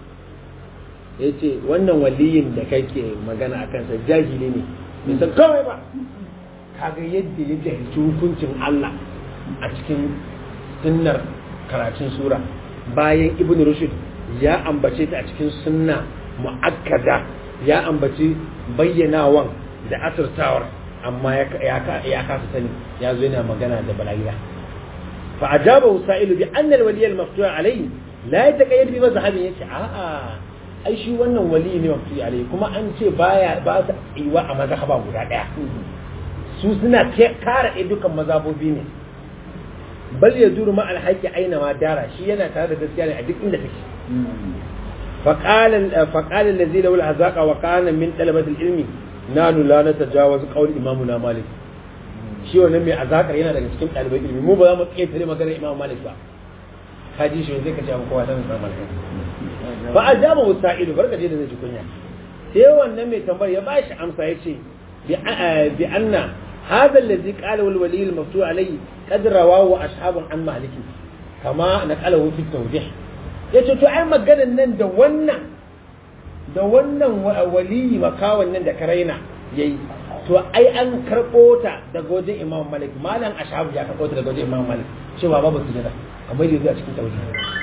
Yace wannan waliyin da kake magana akan sa jahili ne, bai san kawai ba. Kaga yadda ya jahilci hukuncin Allah a cikin sunnar karatun sura, bayan ibn rushd ya ambace ta a cikin sunna muakkada, ya ambaci bayyanawan da asirtawar, amma ya kasa sani, ya zo yana magana da balagira. Fa ajabahu sa'ilu bi anna al-waliy al-maftuh alayhi la yataqayyad bi mazhabin. Yace a'a, ai shi wannan wali ne maftuh alayhi, kuma an ce baya ba ta iwa a mazhaba guda daya, su suna kare dukkan mazhabobi ne. Bal yaduru ma al-haqqi aina ma dara, shi yana tare da gaskiya ne a duk inda take. فقال فقال الذي له العزاق وكان من طلبة العلم نحن لا نتجاوز قول إمامنا مالك. shi wannan mai azakar yana daga cikin ɗalibai ilimi, mu ba za mu ƙetare maganar Imam Malik ba. Kaji shi zai kace kowa sanin Imam Malik. Fa ajaba wasailu, barka je da zai ji kunya. Sai wannan mai tambayar ya bashi amsa yace bi anna hadha alladhi qala wal wali al maftu alayhi qad rawahu ashabun an Malik kama naqalahu fi tawdih. Yace to ai maganar nan da wannan da wannan wali makawan nan da karaina yayi, to ai an karɓo ta daga wajen Imam Malik, malam ashabu ya karɓo ta daga wajen Imam Malik cewa babu sujada, kamar yadda a cikin tauhid.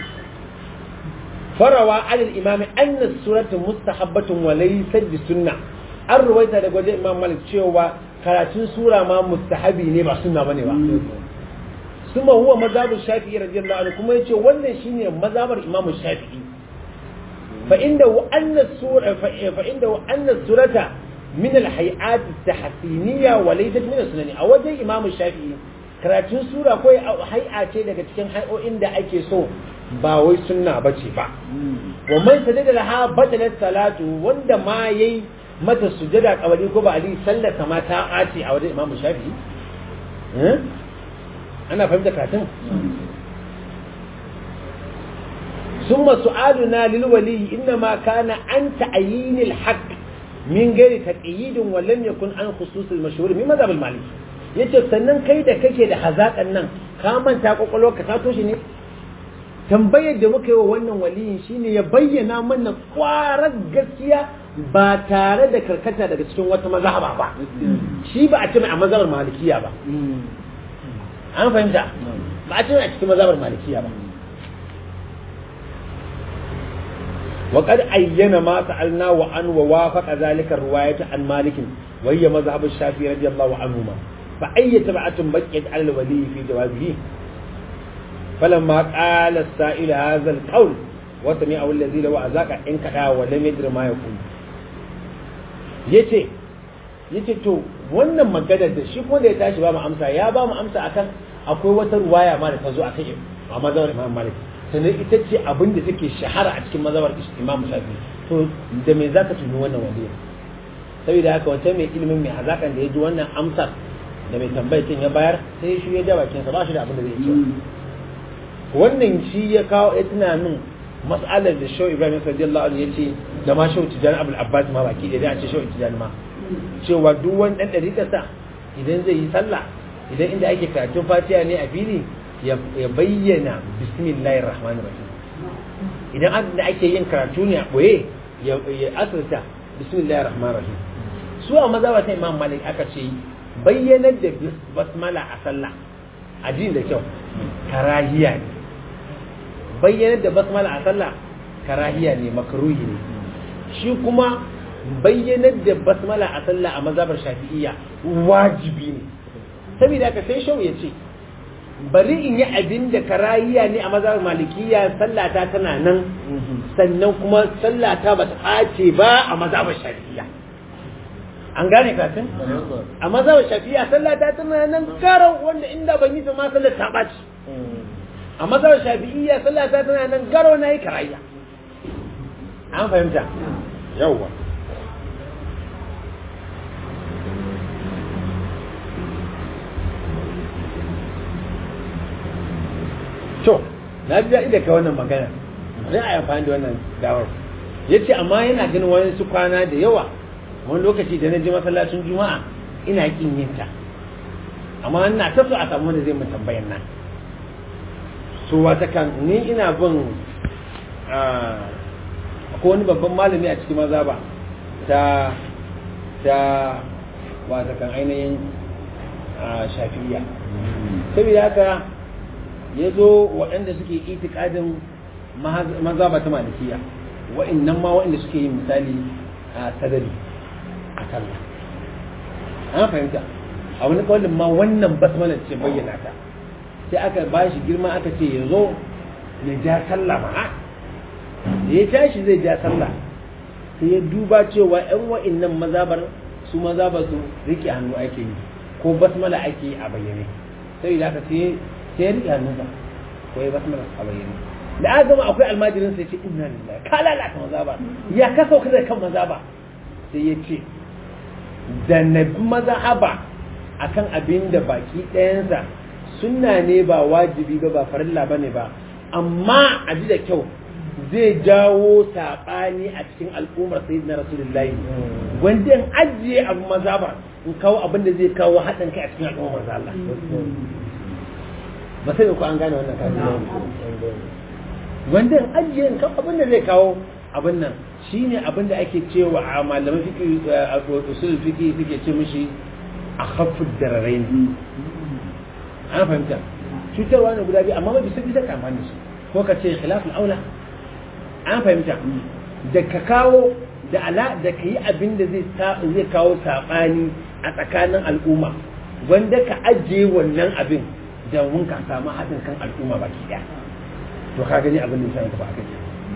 Farawa alal imam anna suratu mustahabbatun wa laysa bi sunna, an ruwaita daga wajen Imam Malik cewa karatun sura ma mustahabi ne ba sunna bane ba. Suma huwa mazhabul Shafi'i radiyallahu anhu, kuma yace wannan shine mazhabar Imam Shafi'i. Fa inda anna sura fa inda anna surata من الحيئات التحسينية وليست من السنن. أوجه إمام الشافعي karatun sura ko hay'a ce daga cikin hay'o'in da ake so, ba wai sunna bace ba. Wa man sajada laha batalat salatu, wanda ma yayi mata sujada kabari ko ba ali sallar ma ta ace a wajen Imam Shafi'i. eh ana fahimta karatun. summa su'aluna lil wali inma kana an ta'yin al haqq min gari taqyidin wa lam yakun an khusus al mashhur min madhhab al maliki. Yace sannan kai da kake da hazakan nan ka manta kokolo ka tato shi ne. Tambayar da muka yi wa wannan waliyin shine ya bayyana mana kwarar gaskiya ba tare da karkata daga cikin wata mazhaba ba. Shi ba a ce mai a mazhabar malikiya ba, an fahimta, ba a ce mai a cikin mazhabar malikiya ba. وقد أين ما سألنا وأن ووافق ذلك الرواية عن مالك وهي مذهب الشافعي رضي الله عنهما، فأي تبعة بقيت على الولي في جوابه. فلما قال السائل هذا القول وسمعه الذي له أذاك انكدا ولم يدر ما يقول. yace yace to wannan maganar da shi kuma da ya tashi ba mu amsa, ya ba mu amsa akan akwai wata ruwaya ma da ta zo akan a mazhabar Imam Malik, sannan ita ce abin da take shahara a cikin mazhabar Imam Shafi'i. To da me zaka tuni wannan waliyin? Saboda haka wata mai ilimin mai hazakan da ya ji wannan amsar da mai tambayacin ya bayar, sai shi ya ja bakin sa, ba shi da abin da zai ce. Wannan shi ya kawo ya tuna min mas'alar da Shehu Ibrahim radiyallahu anhu yace da ma Shehu Tijani Abdul Abbas ma baki da ya ce Shehu Tijani ma cewa duk wani dan dariƙarsa idan zai yi sallah, idan inda ake karatun Fatiha ne a fili ya bayyana bismillahir rahmanir rahim, idan an da ake yin karatu ne a boye ya asirta bismillahir rahmanir rahim. Su a mazhaba ta Imam Malik aka ce bayyanar da basmala a sallah a jin da kyau karahiya ne. Bayyanar da basmala a sallah karahiya ne, makruhi ne. Shi kuma bayyanar da basmala a sallah a mazhabar Shafi'iyya wajibi ne. Saboda haka sai shau ya ce bari in yi abin da karahiya ne a mazhabar Malikiyya, sallata tana nan, sannan kuma sallata ba ta ɓace ba a mazhabar Shafi'iyya. An gane katin? A mazhabar Shafi'iyya sallata tana nan garau, wanda inda ban yi ta ma sallar ta ɓaci. A mazhabar Shafi'iyya sallata tana nan garau, na yi karahiya. An fahimta? Yawwa. To, na ji daɗi da ka wannan magana, zai a yi amfani da wannan dawar. Ya ce, amma yana ganin wani su kwana da yawa, wani lokaci da na ji masallacin Juma'a ina kin yin ta. Amma ina ta so a samu wanda zai mun tambayan nan. So wata kan ni ina bin akwai wani babban malami a cikin maza ba ta ta wata kan ainihin Shafi'iyya. Saboda haka ya zo waɗanda suke itikadin mazhaba ta Malikiya, wa'annan ma waɗanda suke yin misali a sadari a sallah. An fahimta, a wani kawalin ma wannan basmalar ce bayyana ta, sai aka ba shi girma aka ce ya zo ya ja sallah ma, da ya tashi zai ja sallah sai ya duba cewa ‘yan wa'annan mazabar su mazabar su riƙe hannu ake yi ko basmala ake yi a bayyane, sai da aka sai sai riƙe hannunsa ko ya basmala a bayyane. Da aka gama akwai almajirin sai ce inna lillahi ka lalata maza ba, ya ka sauka da kan maza ba, sai ya ce da na bi mazhaba akan abin da baki ɗayansa sunna ne ba wajibi ba ba farilla bane ba, amma a ji da kyau zai jawo saɓani a cikin al'ummar sayyidina rasulullahi, wanda in ajiye abu mazhaba in kawo abin da zai kawo haɗin kai a cikin al'ummar Allah. Ba sai ku an gane wannan kafin wanda in ajiye in kawo abin da zai kawo abin nan shine abin da ake cewa a malaman fiqh a usul fiqh suke ce mishi akhaffu dararain. An fahimta cutarwa ne guda biyu amma ba bisa bisa kamar su ko ka ce khilaful aula. An fahimta da ka kawo da ala da ka yi abin da zai zai kawo sabani a tsakanin al'umma, wanda ka ajiye wannan abin da mun ka samu haɗin kan al'umma baki ɗaya. To ka gani abin da sai ka ba kai.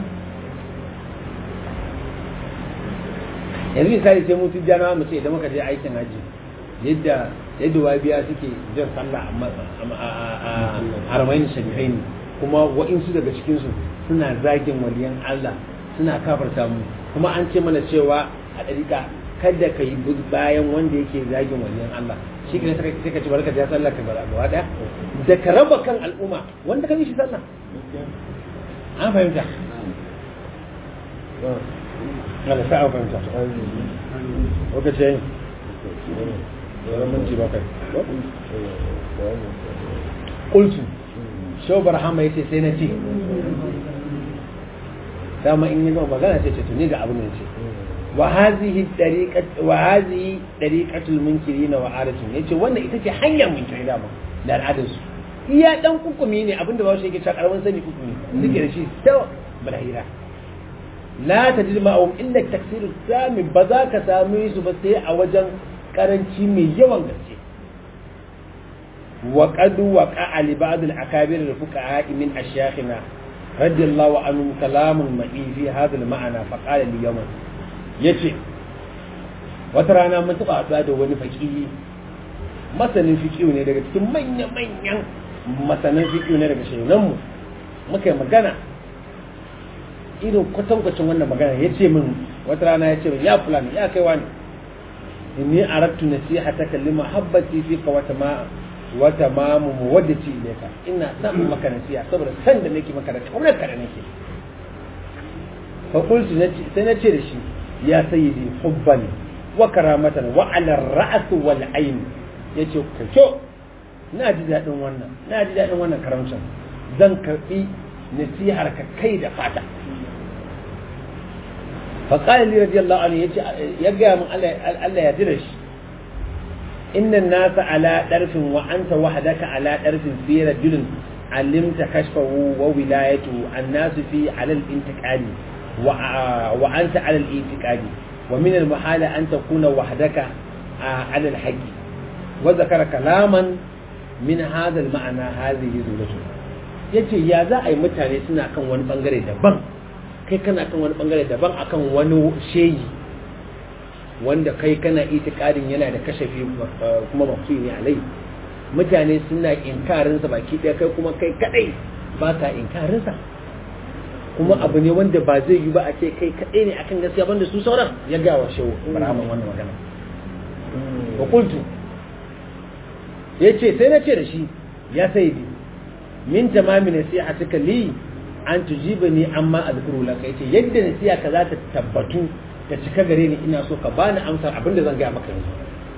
Yanzu misali sai mutu janawa mu ce idan muka je aikin haji yadda yadda wabiya suke jan sallah a haramain sharifain, kuma wa'insu daga cikinsu suna zagin waliyan Allah, suna kafarta mu, kuma an ce mana cewa a ɗariƙa kada ka yi bayan wanda yake zagin waliyan Allah, shi ne sai ka ci barka da sallah ka bara gaba daya da ka raba kan al'umma wanda ka yi shi sallah. An fahimta? Allah sa an fahimta. Oke ce yawan minti bakwai. Kultu Shau Barhama ya ce sai na ce dama in yi gama magana ce ce tuni ga abin da ce wa hazihi tariqat wa hazihi tariqatul munkirina wa aratun, yace wannan ita ce hanyar munkiri dama da al'adar su. Iya dan kukumi ne abinda ba shi yake cewa karamin sani kukumi suke da shi ta balahira. La tajid ma'um illa taksir sami, ba za ka same su ba sai a wajen karanci mai yawan gaske. wa qad waqa'a li ba'd al-akabir al-fuqaha min ashyakhina radiyallahu anhum kalamun ma'i fi hadha al-ma'na fa qala li yawman, yace wata rana mun taba haɗuwa da wani faqihi masanin fiqh ne daga cikin manyan manyan masanin fiqh ne daga shehunan mu, muka yi magana irin kwatankwacin wannan magana. Yace min wata rana yace min ya fulani ya kai wani inni aradtu nasihataka lima habbati fika wa tama wa tamamu muwaddati ilayka, ina son maka nasiha saboda san da nake maka da kaunar ka da nake. fa qultu sai nace da shi ya sayyidi hubban wa karamatan wa ala ar-ra's wal ayn, yace kace na ji dadin wannan na ji dadin wannan karamcin, zan karbi nasihar ka kai da fata. fa qala li radiyallahu anhu yace ya ga mun Allah Allah ya dira shi inna an-nasa ala darfin wa anta wahdaka ala darfin fi rajulin alimta kashfahu wa wilayatu an-nas fi ala al-intiqali wa wa anta ala al-intiqali wa min al-muhala an takuna wahdaka ala al-haqqi wa zakara kalaman min hadha al-ma'na hadhihi zulatu yace ya za a yi mutane suna kan wani bangare daban kai kana kan wani bangare daban akan wani sheyi wanda kai kana itikadin yana da kashafi kuma mafi ne alai mutane suna inkarin sa baki daya kai kuma kai kadai ba ka inkarin sa kuma abu ne wanda ba zai yi ba a ce kai kadai ne akan gaskiya banda su sauran ya ga wa shehu barhaman wannan magana wa qultu yace sai na ce da shi ya sayyidi min tamami nasihatika li an tujibani amma azkuru laka yace yadda nasiha ka za ta tabbatu ta cika gare ni ina so ka bani amsar abinda zan gaya maka yanzu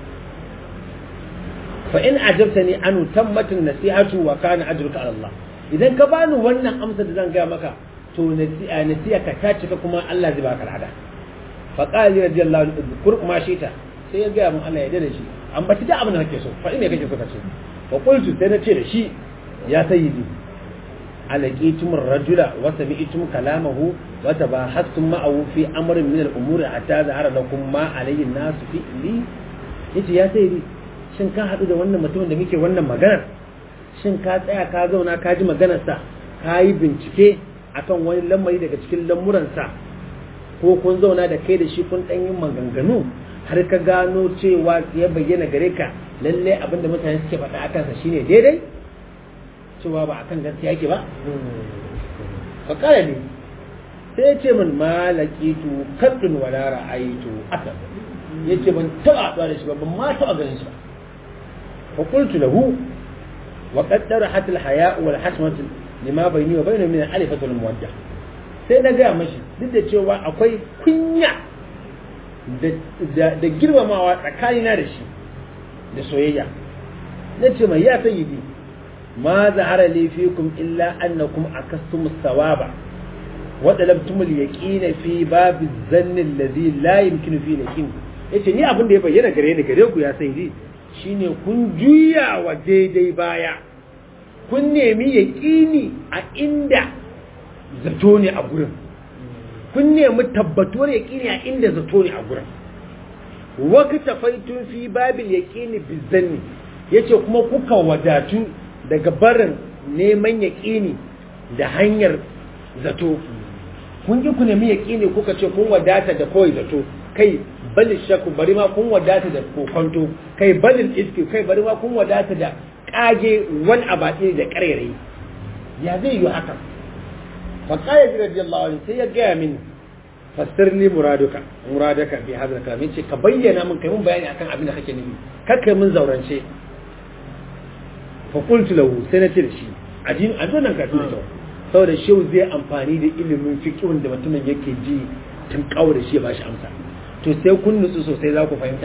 fa in ajabtani an tammatin nasihatu wa kana ajruka ala Allah idan ka bani wannan amsar da zan gaya maka to nasiha nasiha ka ta cika kuma Allah zai baka lada fa qala radiyallahu anhu kur ma shita sai ya gaya mun Allah ya dade shi an bata da abin da kake so fa ina kake so ka ce fa qultu sai na ce da shi ya sayyidi alaqitum ar-rajula wa sami'tum kalamahu wa tabahastum ma'ahu fi amrin min al-umuri hatta zahara lakum ma alayhi an-nas fi li yace ya sayyidi shin ka hadu da wannan mutumin da muke wannan maganar shin ka tsaya ka zauna ka ji maganar sa ka yi bincike akan wani lamari daga cikin lamuran sa ko kun zauna da kai da shi kun dan yin maganganu har ka gano cewa ya bayyana gare ka lalle abinda mutane suke faɗa akan sa shine daidai cewa ba akan gaskiya yake ba fa kare ne sai ya ce min malakitu kaddun wala ra'aitu asab yace ban taba haɗuwa da shi ba ban ma taba ganin shi ba fa qultu lahu wa qad darahat al haya wal hasmat lima bayni wa bayna min al alifat wal muwajjah sai na ga mashi duk da cewa akwai kunya da da girmamawa tsakanina da shi da soyayya nace mai ya sayyidi ما ظهر لي فيكم إلا أنكم أكستم الثواب وطلبتم اليقين في باب الظن الذي لا يمكن فيه اليقين yace ni abin da ya bayyana gare ni gare ku ya sai shine kun juya wa daidai baya kun nemi yaqini a inda zato ne a gurin kun nemi tabbatuwar yaqini a inda zato ne a gurin wa katafaitun fi babil yaqini bizanni yace kuma kuka wadatu daga barin neman yaƙini da hanyar zato kun ji ku nemi yaƙini kuka ce kun wadata da kawai zato kai balil shakku bari ma kun wadata da kokonto kai balil iski kai bari ma kun wadata da kage wani abati da ƙarairayi ya zai yi haka fa qala radiyallahu anhu sai ya ga min fassir li muraduka muradaka bi hadha kalam ce ka bayyana min kai mun bayani akan abin da kake nufi kar kai mun zaurance fakultu lahu sai na ce da shi a jin a zonan ka tuna kyau saboda shehu zai amfani da ilimin fiqhun da mutumin yake ji tun kawo da shi ya bashi amsa to sai kun nutsu sosai za ku fahimta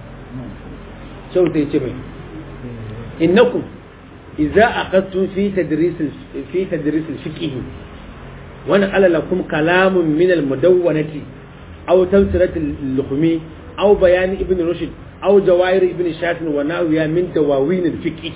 shehu sai ce mai innakum idza aqadtum fi tadris fi tadris al-fiqh wa naqala lakum kalamun min al-mudawwanati aw tafsirat al-lukhmi aw bayan ibn rushd aw jawahir ibn shatin wa nawiya min dawawin al-fiqh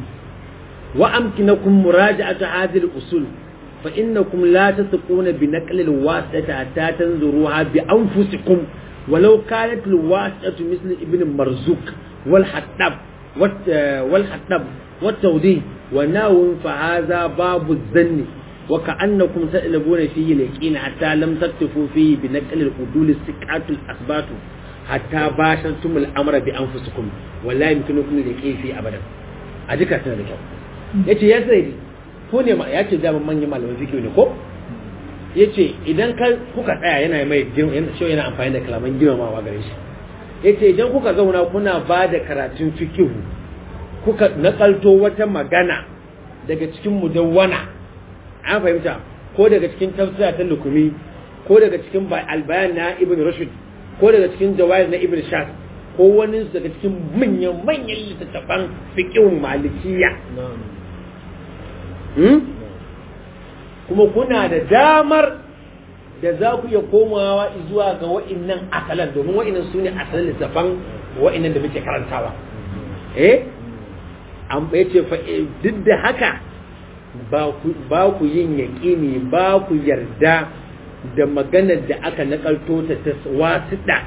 وأمكنكم مراجعة هذه الأصول فإنكم لا تثقون بنقل الواسطة حتى تنظروها بأنفسكم ولو كانت الواسطة مثل ابن مرزوق والحطب والحطب والتوضيح وناو فهذا باب الظن وكأنكم تألبون فيه اليقين حتى لم تكتفوا فيه بنقل الأدول السكات الأثبات حتى باشرتم الأمر بأنفسكم ولا يمكنكم اليقين فيه أبدا أجيك أتنا لك yace ya sai ko ne ma yace da manyan malaman fiqh ne ko yace idan ka kuka tsaya yana mai shi yana amfani da kalaman girmamawa gare shi yace idan kuka zauna kuna ba da karatun fiqh kuka nakalto wata magana daga cikin mudawwana an fahimta ko daga cikin tafsira ta lukumi ko daga cikin albayan na ibn rushd ko daga cikin jawahir na ibn shas ko wani daga cikin manyan manyan littattafan fiqhun malikiya hmm? kuma kuna da damar da za ku iya komawa zuwa ga wa'innan asalan domin wa'innan su ne asalin littafan wa'innan da muke karantawa eh an bai ce fa duk da haka ba ku ba ku yin yaƙini ba ku yarda da maganar da aka nakalto ta ta wasiɗa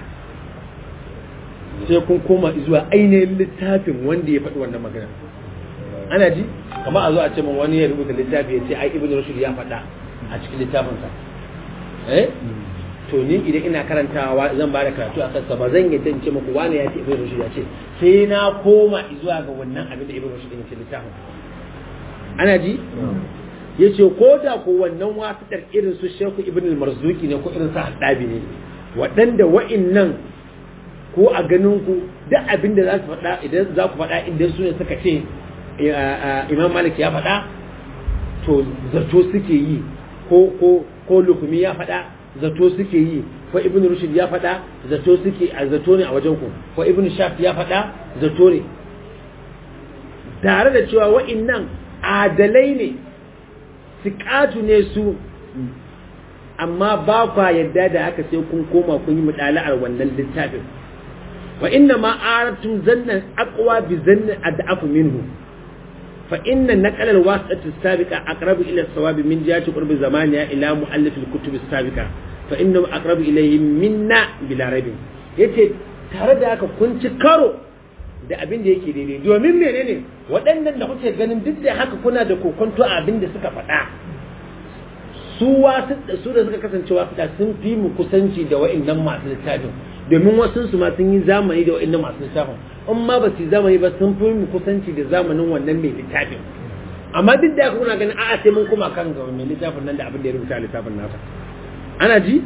sai kun koma zuwa ainihin littafin wanda ya faɗi wannan magana ana ji kamar a zo a ce min wani ya rubuta littafi ya ce ai ibn rushd ya faɗa a cikin littafinsa eh to ni idan ina karantawa zan ba da karatu a kansa ba zan yadda in ce muku wani ya ce ibn rushd ya ce sai na koma zuwa ga wannan abin da ibn rushd ya ce littafin ana ji yace ko da ko wannan wasitar irin su sheku ibn al-marzuki ne ko irin sa haddabi ne waɗanda wa'innan ko a ganin ku duk abin da za su faɗa idan za ku faɗa idan su ne suka ce imam malik ya faɗa to zato suke yi ko ko ko lukumi ya faɗa zato suke yi ko ibn rushd ya faɗa zato suke a zato ne a wajen ku ko ibn shaf ya faɗa zato ne tare da cewa wa'innan adalai ne siƙatu ne su amma ba kwa yadda da haka sai kun koma kun yi mudala'ar wannan littafin wa inna ma aratum zannan aqwa bi zanni ad'afu minhu fa inna naqal al-wasat as-sabiqa aqrabu ila as-sawab min jihati qurbi zamaniya ila muallif al-kutub as-sabiqa fa innahu aqrabu ilayhi minna bila raib yace tare da haka kun ci karo da abin da yake daidai domin menene waɗannan da kuke ganin duk da haka kuna da kokonto a abin da suka faɗa su wasu su da suka kasance wasu da sun fi mu kusanci da wa'annan masu littafin domin wasu su ma sun yi zamani da wa'annan masu littafin in ma ba su yi zamani ba sun fi mu kusanci da zamanin wannan mai littafin amma duk da haka kuna ganin a'a sai mun kuma kan ga mai littafin nan da abin da ya rubuta littafin nasa ana ji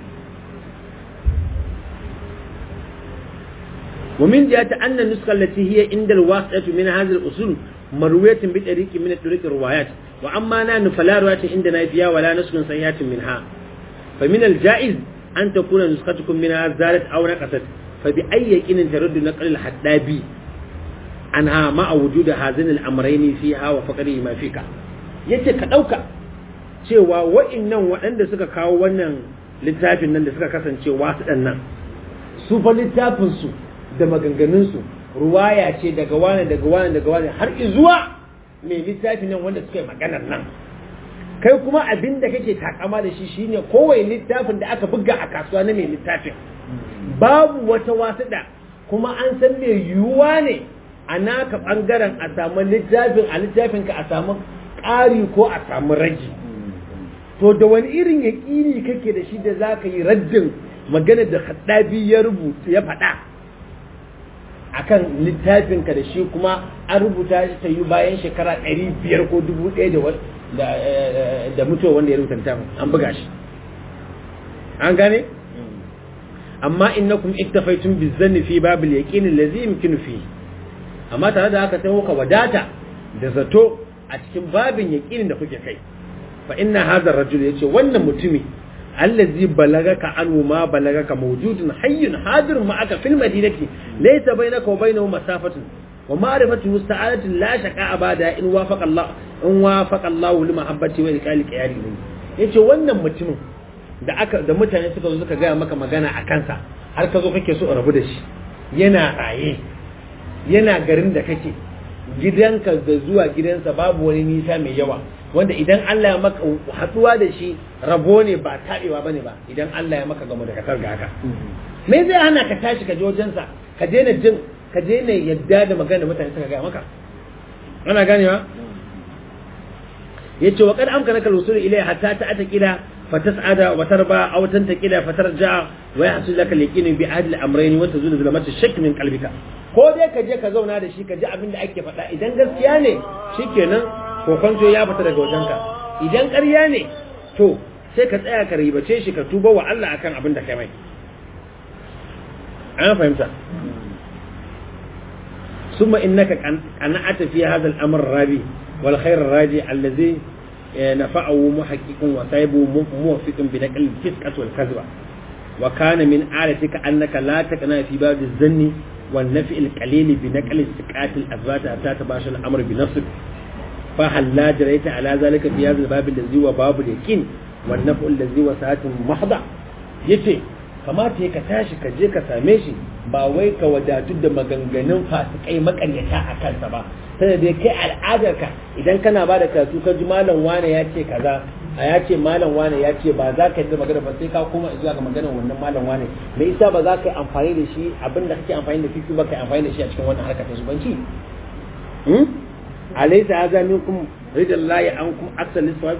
ومن جهة أن النسخة التي هي عند الواسطة من هذه الأصول مروية بطريق من طريق الروايات وأما نحن فلا رواية عندنا فيها ولا نسخ صحيحة منها فمن الجائز أن تكون نسختكم منها زادت أو نقصت فبأي يقين ترد نقل الحدابي عنها مع وجود هذين الأمرين فيها وفقرهما فيك yace ka dauka cewa wa'annan waɗanda suka kawo wannan littafin nan da suka kasance wasu nan su fa littafin su da maganganunsu ruwaya ce daga wani daga wani daga wani har izuwa mai littafin nan wanda suka yi maganar nan kai kuma abin da kake takama da shi shine kowai littafin da aka buga a kasuwa na mai littafin babu wata wasuɗa kuma an san mai yiwuwa ne a naka ɓangaren a samu littafin a littafin ka a samu ƙari ko a samu ragi to da wani irin yaƙini kake da shi da za ka yi raddin maganar da Khattabi ya rubuta ya faɗa akan littafin ka da shi kuma an rubuta shi ta yi bayan shekara ɗari biyar ko dubu ɗaya da da mutuwa wanda ya rubuta littafin an buga shi an gane amma innakum iktafaytum bizanni fi babil yaqin allazi yumkinu fi amma tare da haka sai kuka wadata da zato a cikin babin yaqinin da kuke kai fa inna hadha ar-rajul yace wannan mutumi allazi balagaka anhu ma balagaka mawjudun hayyun hadir ma'aka fil madinati laysa bainaka wa bainahu masafatun wa ma'rifatu musta'alatin la shaqa abada in wafaqa Allah in wafaqa Allah li mahabbati wa ilqali qiyari yace wannan mutumin da aka da mutane suka zo suka gaya maka magana a kansa har ka zo kake so a rabu da shi yana raye yana garin da kake gidanka da zuwa gidansa babu wani nisa mai yawa wanda idan Allah ya maka haduwa da shi rabo ne ba tabewa bane ba idan Allah ya maka gamo da kasar ga haka me zai hana ka tashi ka je wajensa ka daina jin ka daina yadda da magana mutane suka gaya maka ana ganewa yace wa qad amkana kal wusul ilayha hatta ta'taqila fatas'ada wa tarba aw tantaqila fatarja wa yahsul laka al-yaqin bi ahli al-amrayn wa tazulu zulamat ash-shakk min qalbika ko dai ka je ka zauna da shi ka ji abin da ake faɗa idan gaskiya ne shikenan kokonto ya fita daga wajenka idan ƙarya ne to sai ka tsaya ka ribace shi ka tuba wa Allah akan abin da kai mai an fahimta ثم إنك قنعت في هذا الأمر الرابي والخير الراجي الذي نفعه محقق وصيبه موفق بنقل الفسقة والكذبة وكان من عادتك أنك لا تقنع في باب الظن والنفع القليل بنقل الثقات الأثبات حتى تباشر الأمر بنفسك fa halla jaraita ala zalika fi hadha al-bab allazi wa babul yaqin wan naf'u allazi wa sa'atun mahda yace kamata ka tashi ka je ka same shi ba wai ka wadatu da maganganun fasikai makaryata a kansa ba sai dai kai al'adarka idan kana ba da karatu ka ji malam wane ya ce kaza a ya ce malam wane ya ce ba za ka yi magana ba sai ka koma zuwa ga maganar wannan malam wane me isa ba za ka yi amfani da shi abin da kake amfani da shi ba ka yi amfani da shi a cikin wannan harkar ta zubanci hmm alaysa hadha minkum ridallahi ankum aksal liswab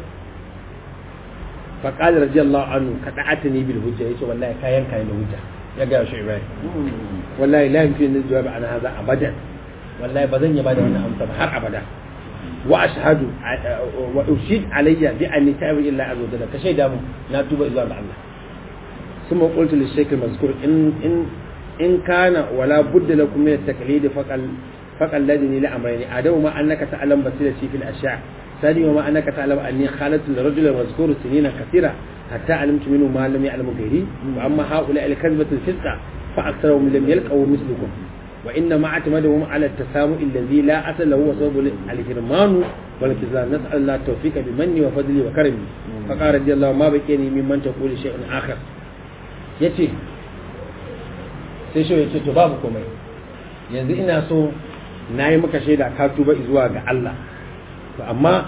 fa qala radiyallahu anhu kada'atani bil hujja yace wallahi kayan kayan da hujja ya ga shi ibrahim wallahi la yumkin al-jawab an hadha abadan wallahi bazan yi ba da wannan amsa ba har abada wa ashhadu wa ushid alayya bi anni ta'ibu illa azza wa jalla ka shaida mu na tuba zuwa ga Allah summa qultu li shaykh mazkur in in in kana wala budda lakum min at-taqlid faqal faqal ladini la amrayni adaw ma annaka ta'lam basirati fil ashya' ثاني وما أنك تعلم أني خالت الرجل المذكور سنين كثيرة حتى علمت منه ما لم يعلم غيري وأما هؤلاء الكذبة الفسقة فأكثرهم لم يلقوا مثلكم وإنما اعتمدهم على التسامح الذي لا أصل له وسبب الهرمان والكذاب نسأل الله التوفيق بمني وفضلي وكرمي فقال رضي الله ما بكيني ممن تقول شيء آخر يتي sai shi yace to babu komai yanzu ina so nayi maka shaida ka tuba zuwa ga Allah to amma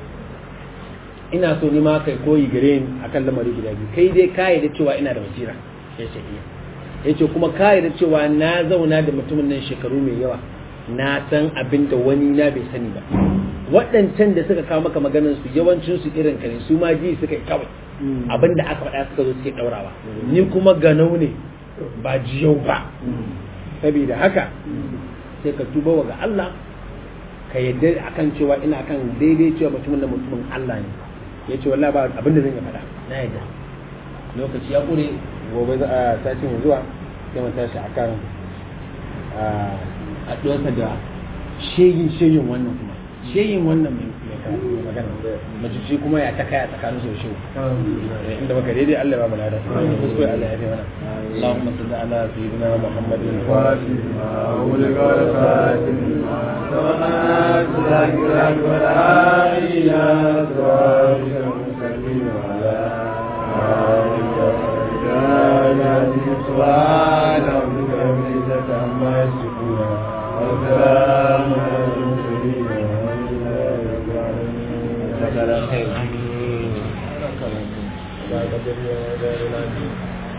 ina so ni ma kai koyi gare ni akan lamari guda biyu kai dai kai da cewa ina da basira yace iya yace kuma kai da cewa na zauna da mutumin nan shekaru mai yawa na san abin da wani na bai sani ba waɗancan da suka kawo maka maganar su yawancin su irin ka ne su ma ji suka yi kawai abin da aka faɗa suka zo suke ɗaurawa ni kuma ganau ne ba jiyau ba saboda haka sai ka tuba wa ga Allah ka yadda akan cewa ina kan daidai cewa mutumin da mutumin Allah ne ya ce wallahi ba abin da zan yi faɗa na yadda lokaci ya ƙure gobe za a sashin zuwa sai mu tashi akan a ɗuwarsa da sheyin sheyin wannan kuma sheyin wannan mai magana majuci kuma ya ta kaya tsakanin su da shehu inda baka daidai Allah ba mu lada kuskure Allah ya fi mana Allahumma salli ala sayyidina Muhammadin wa ala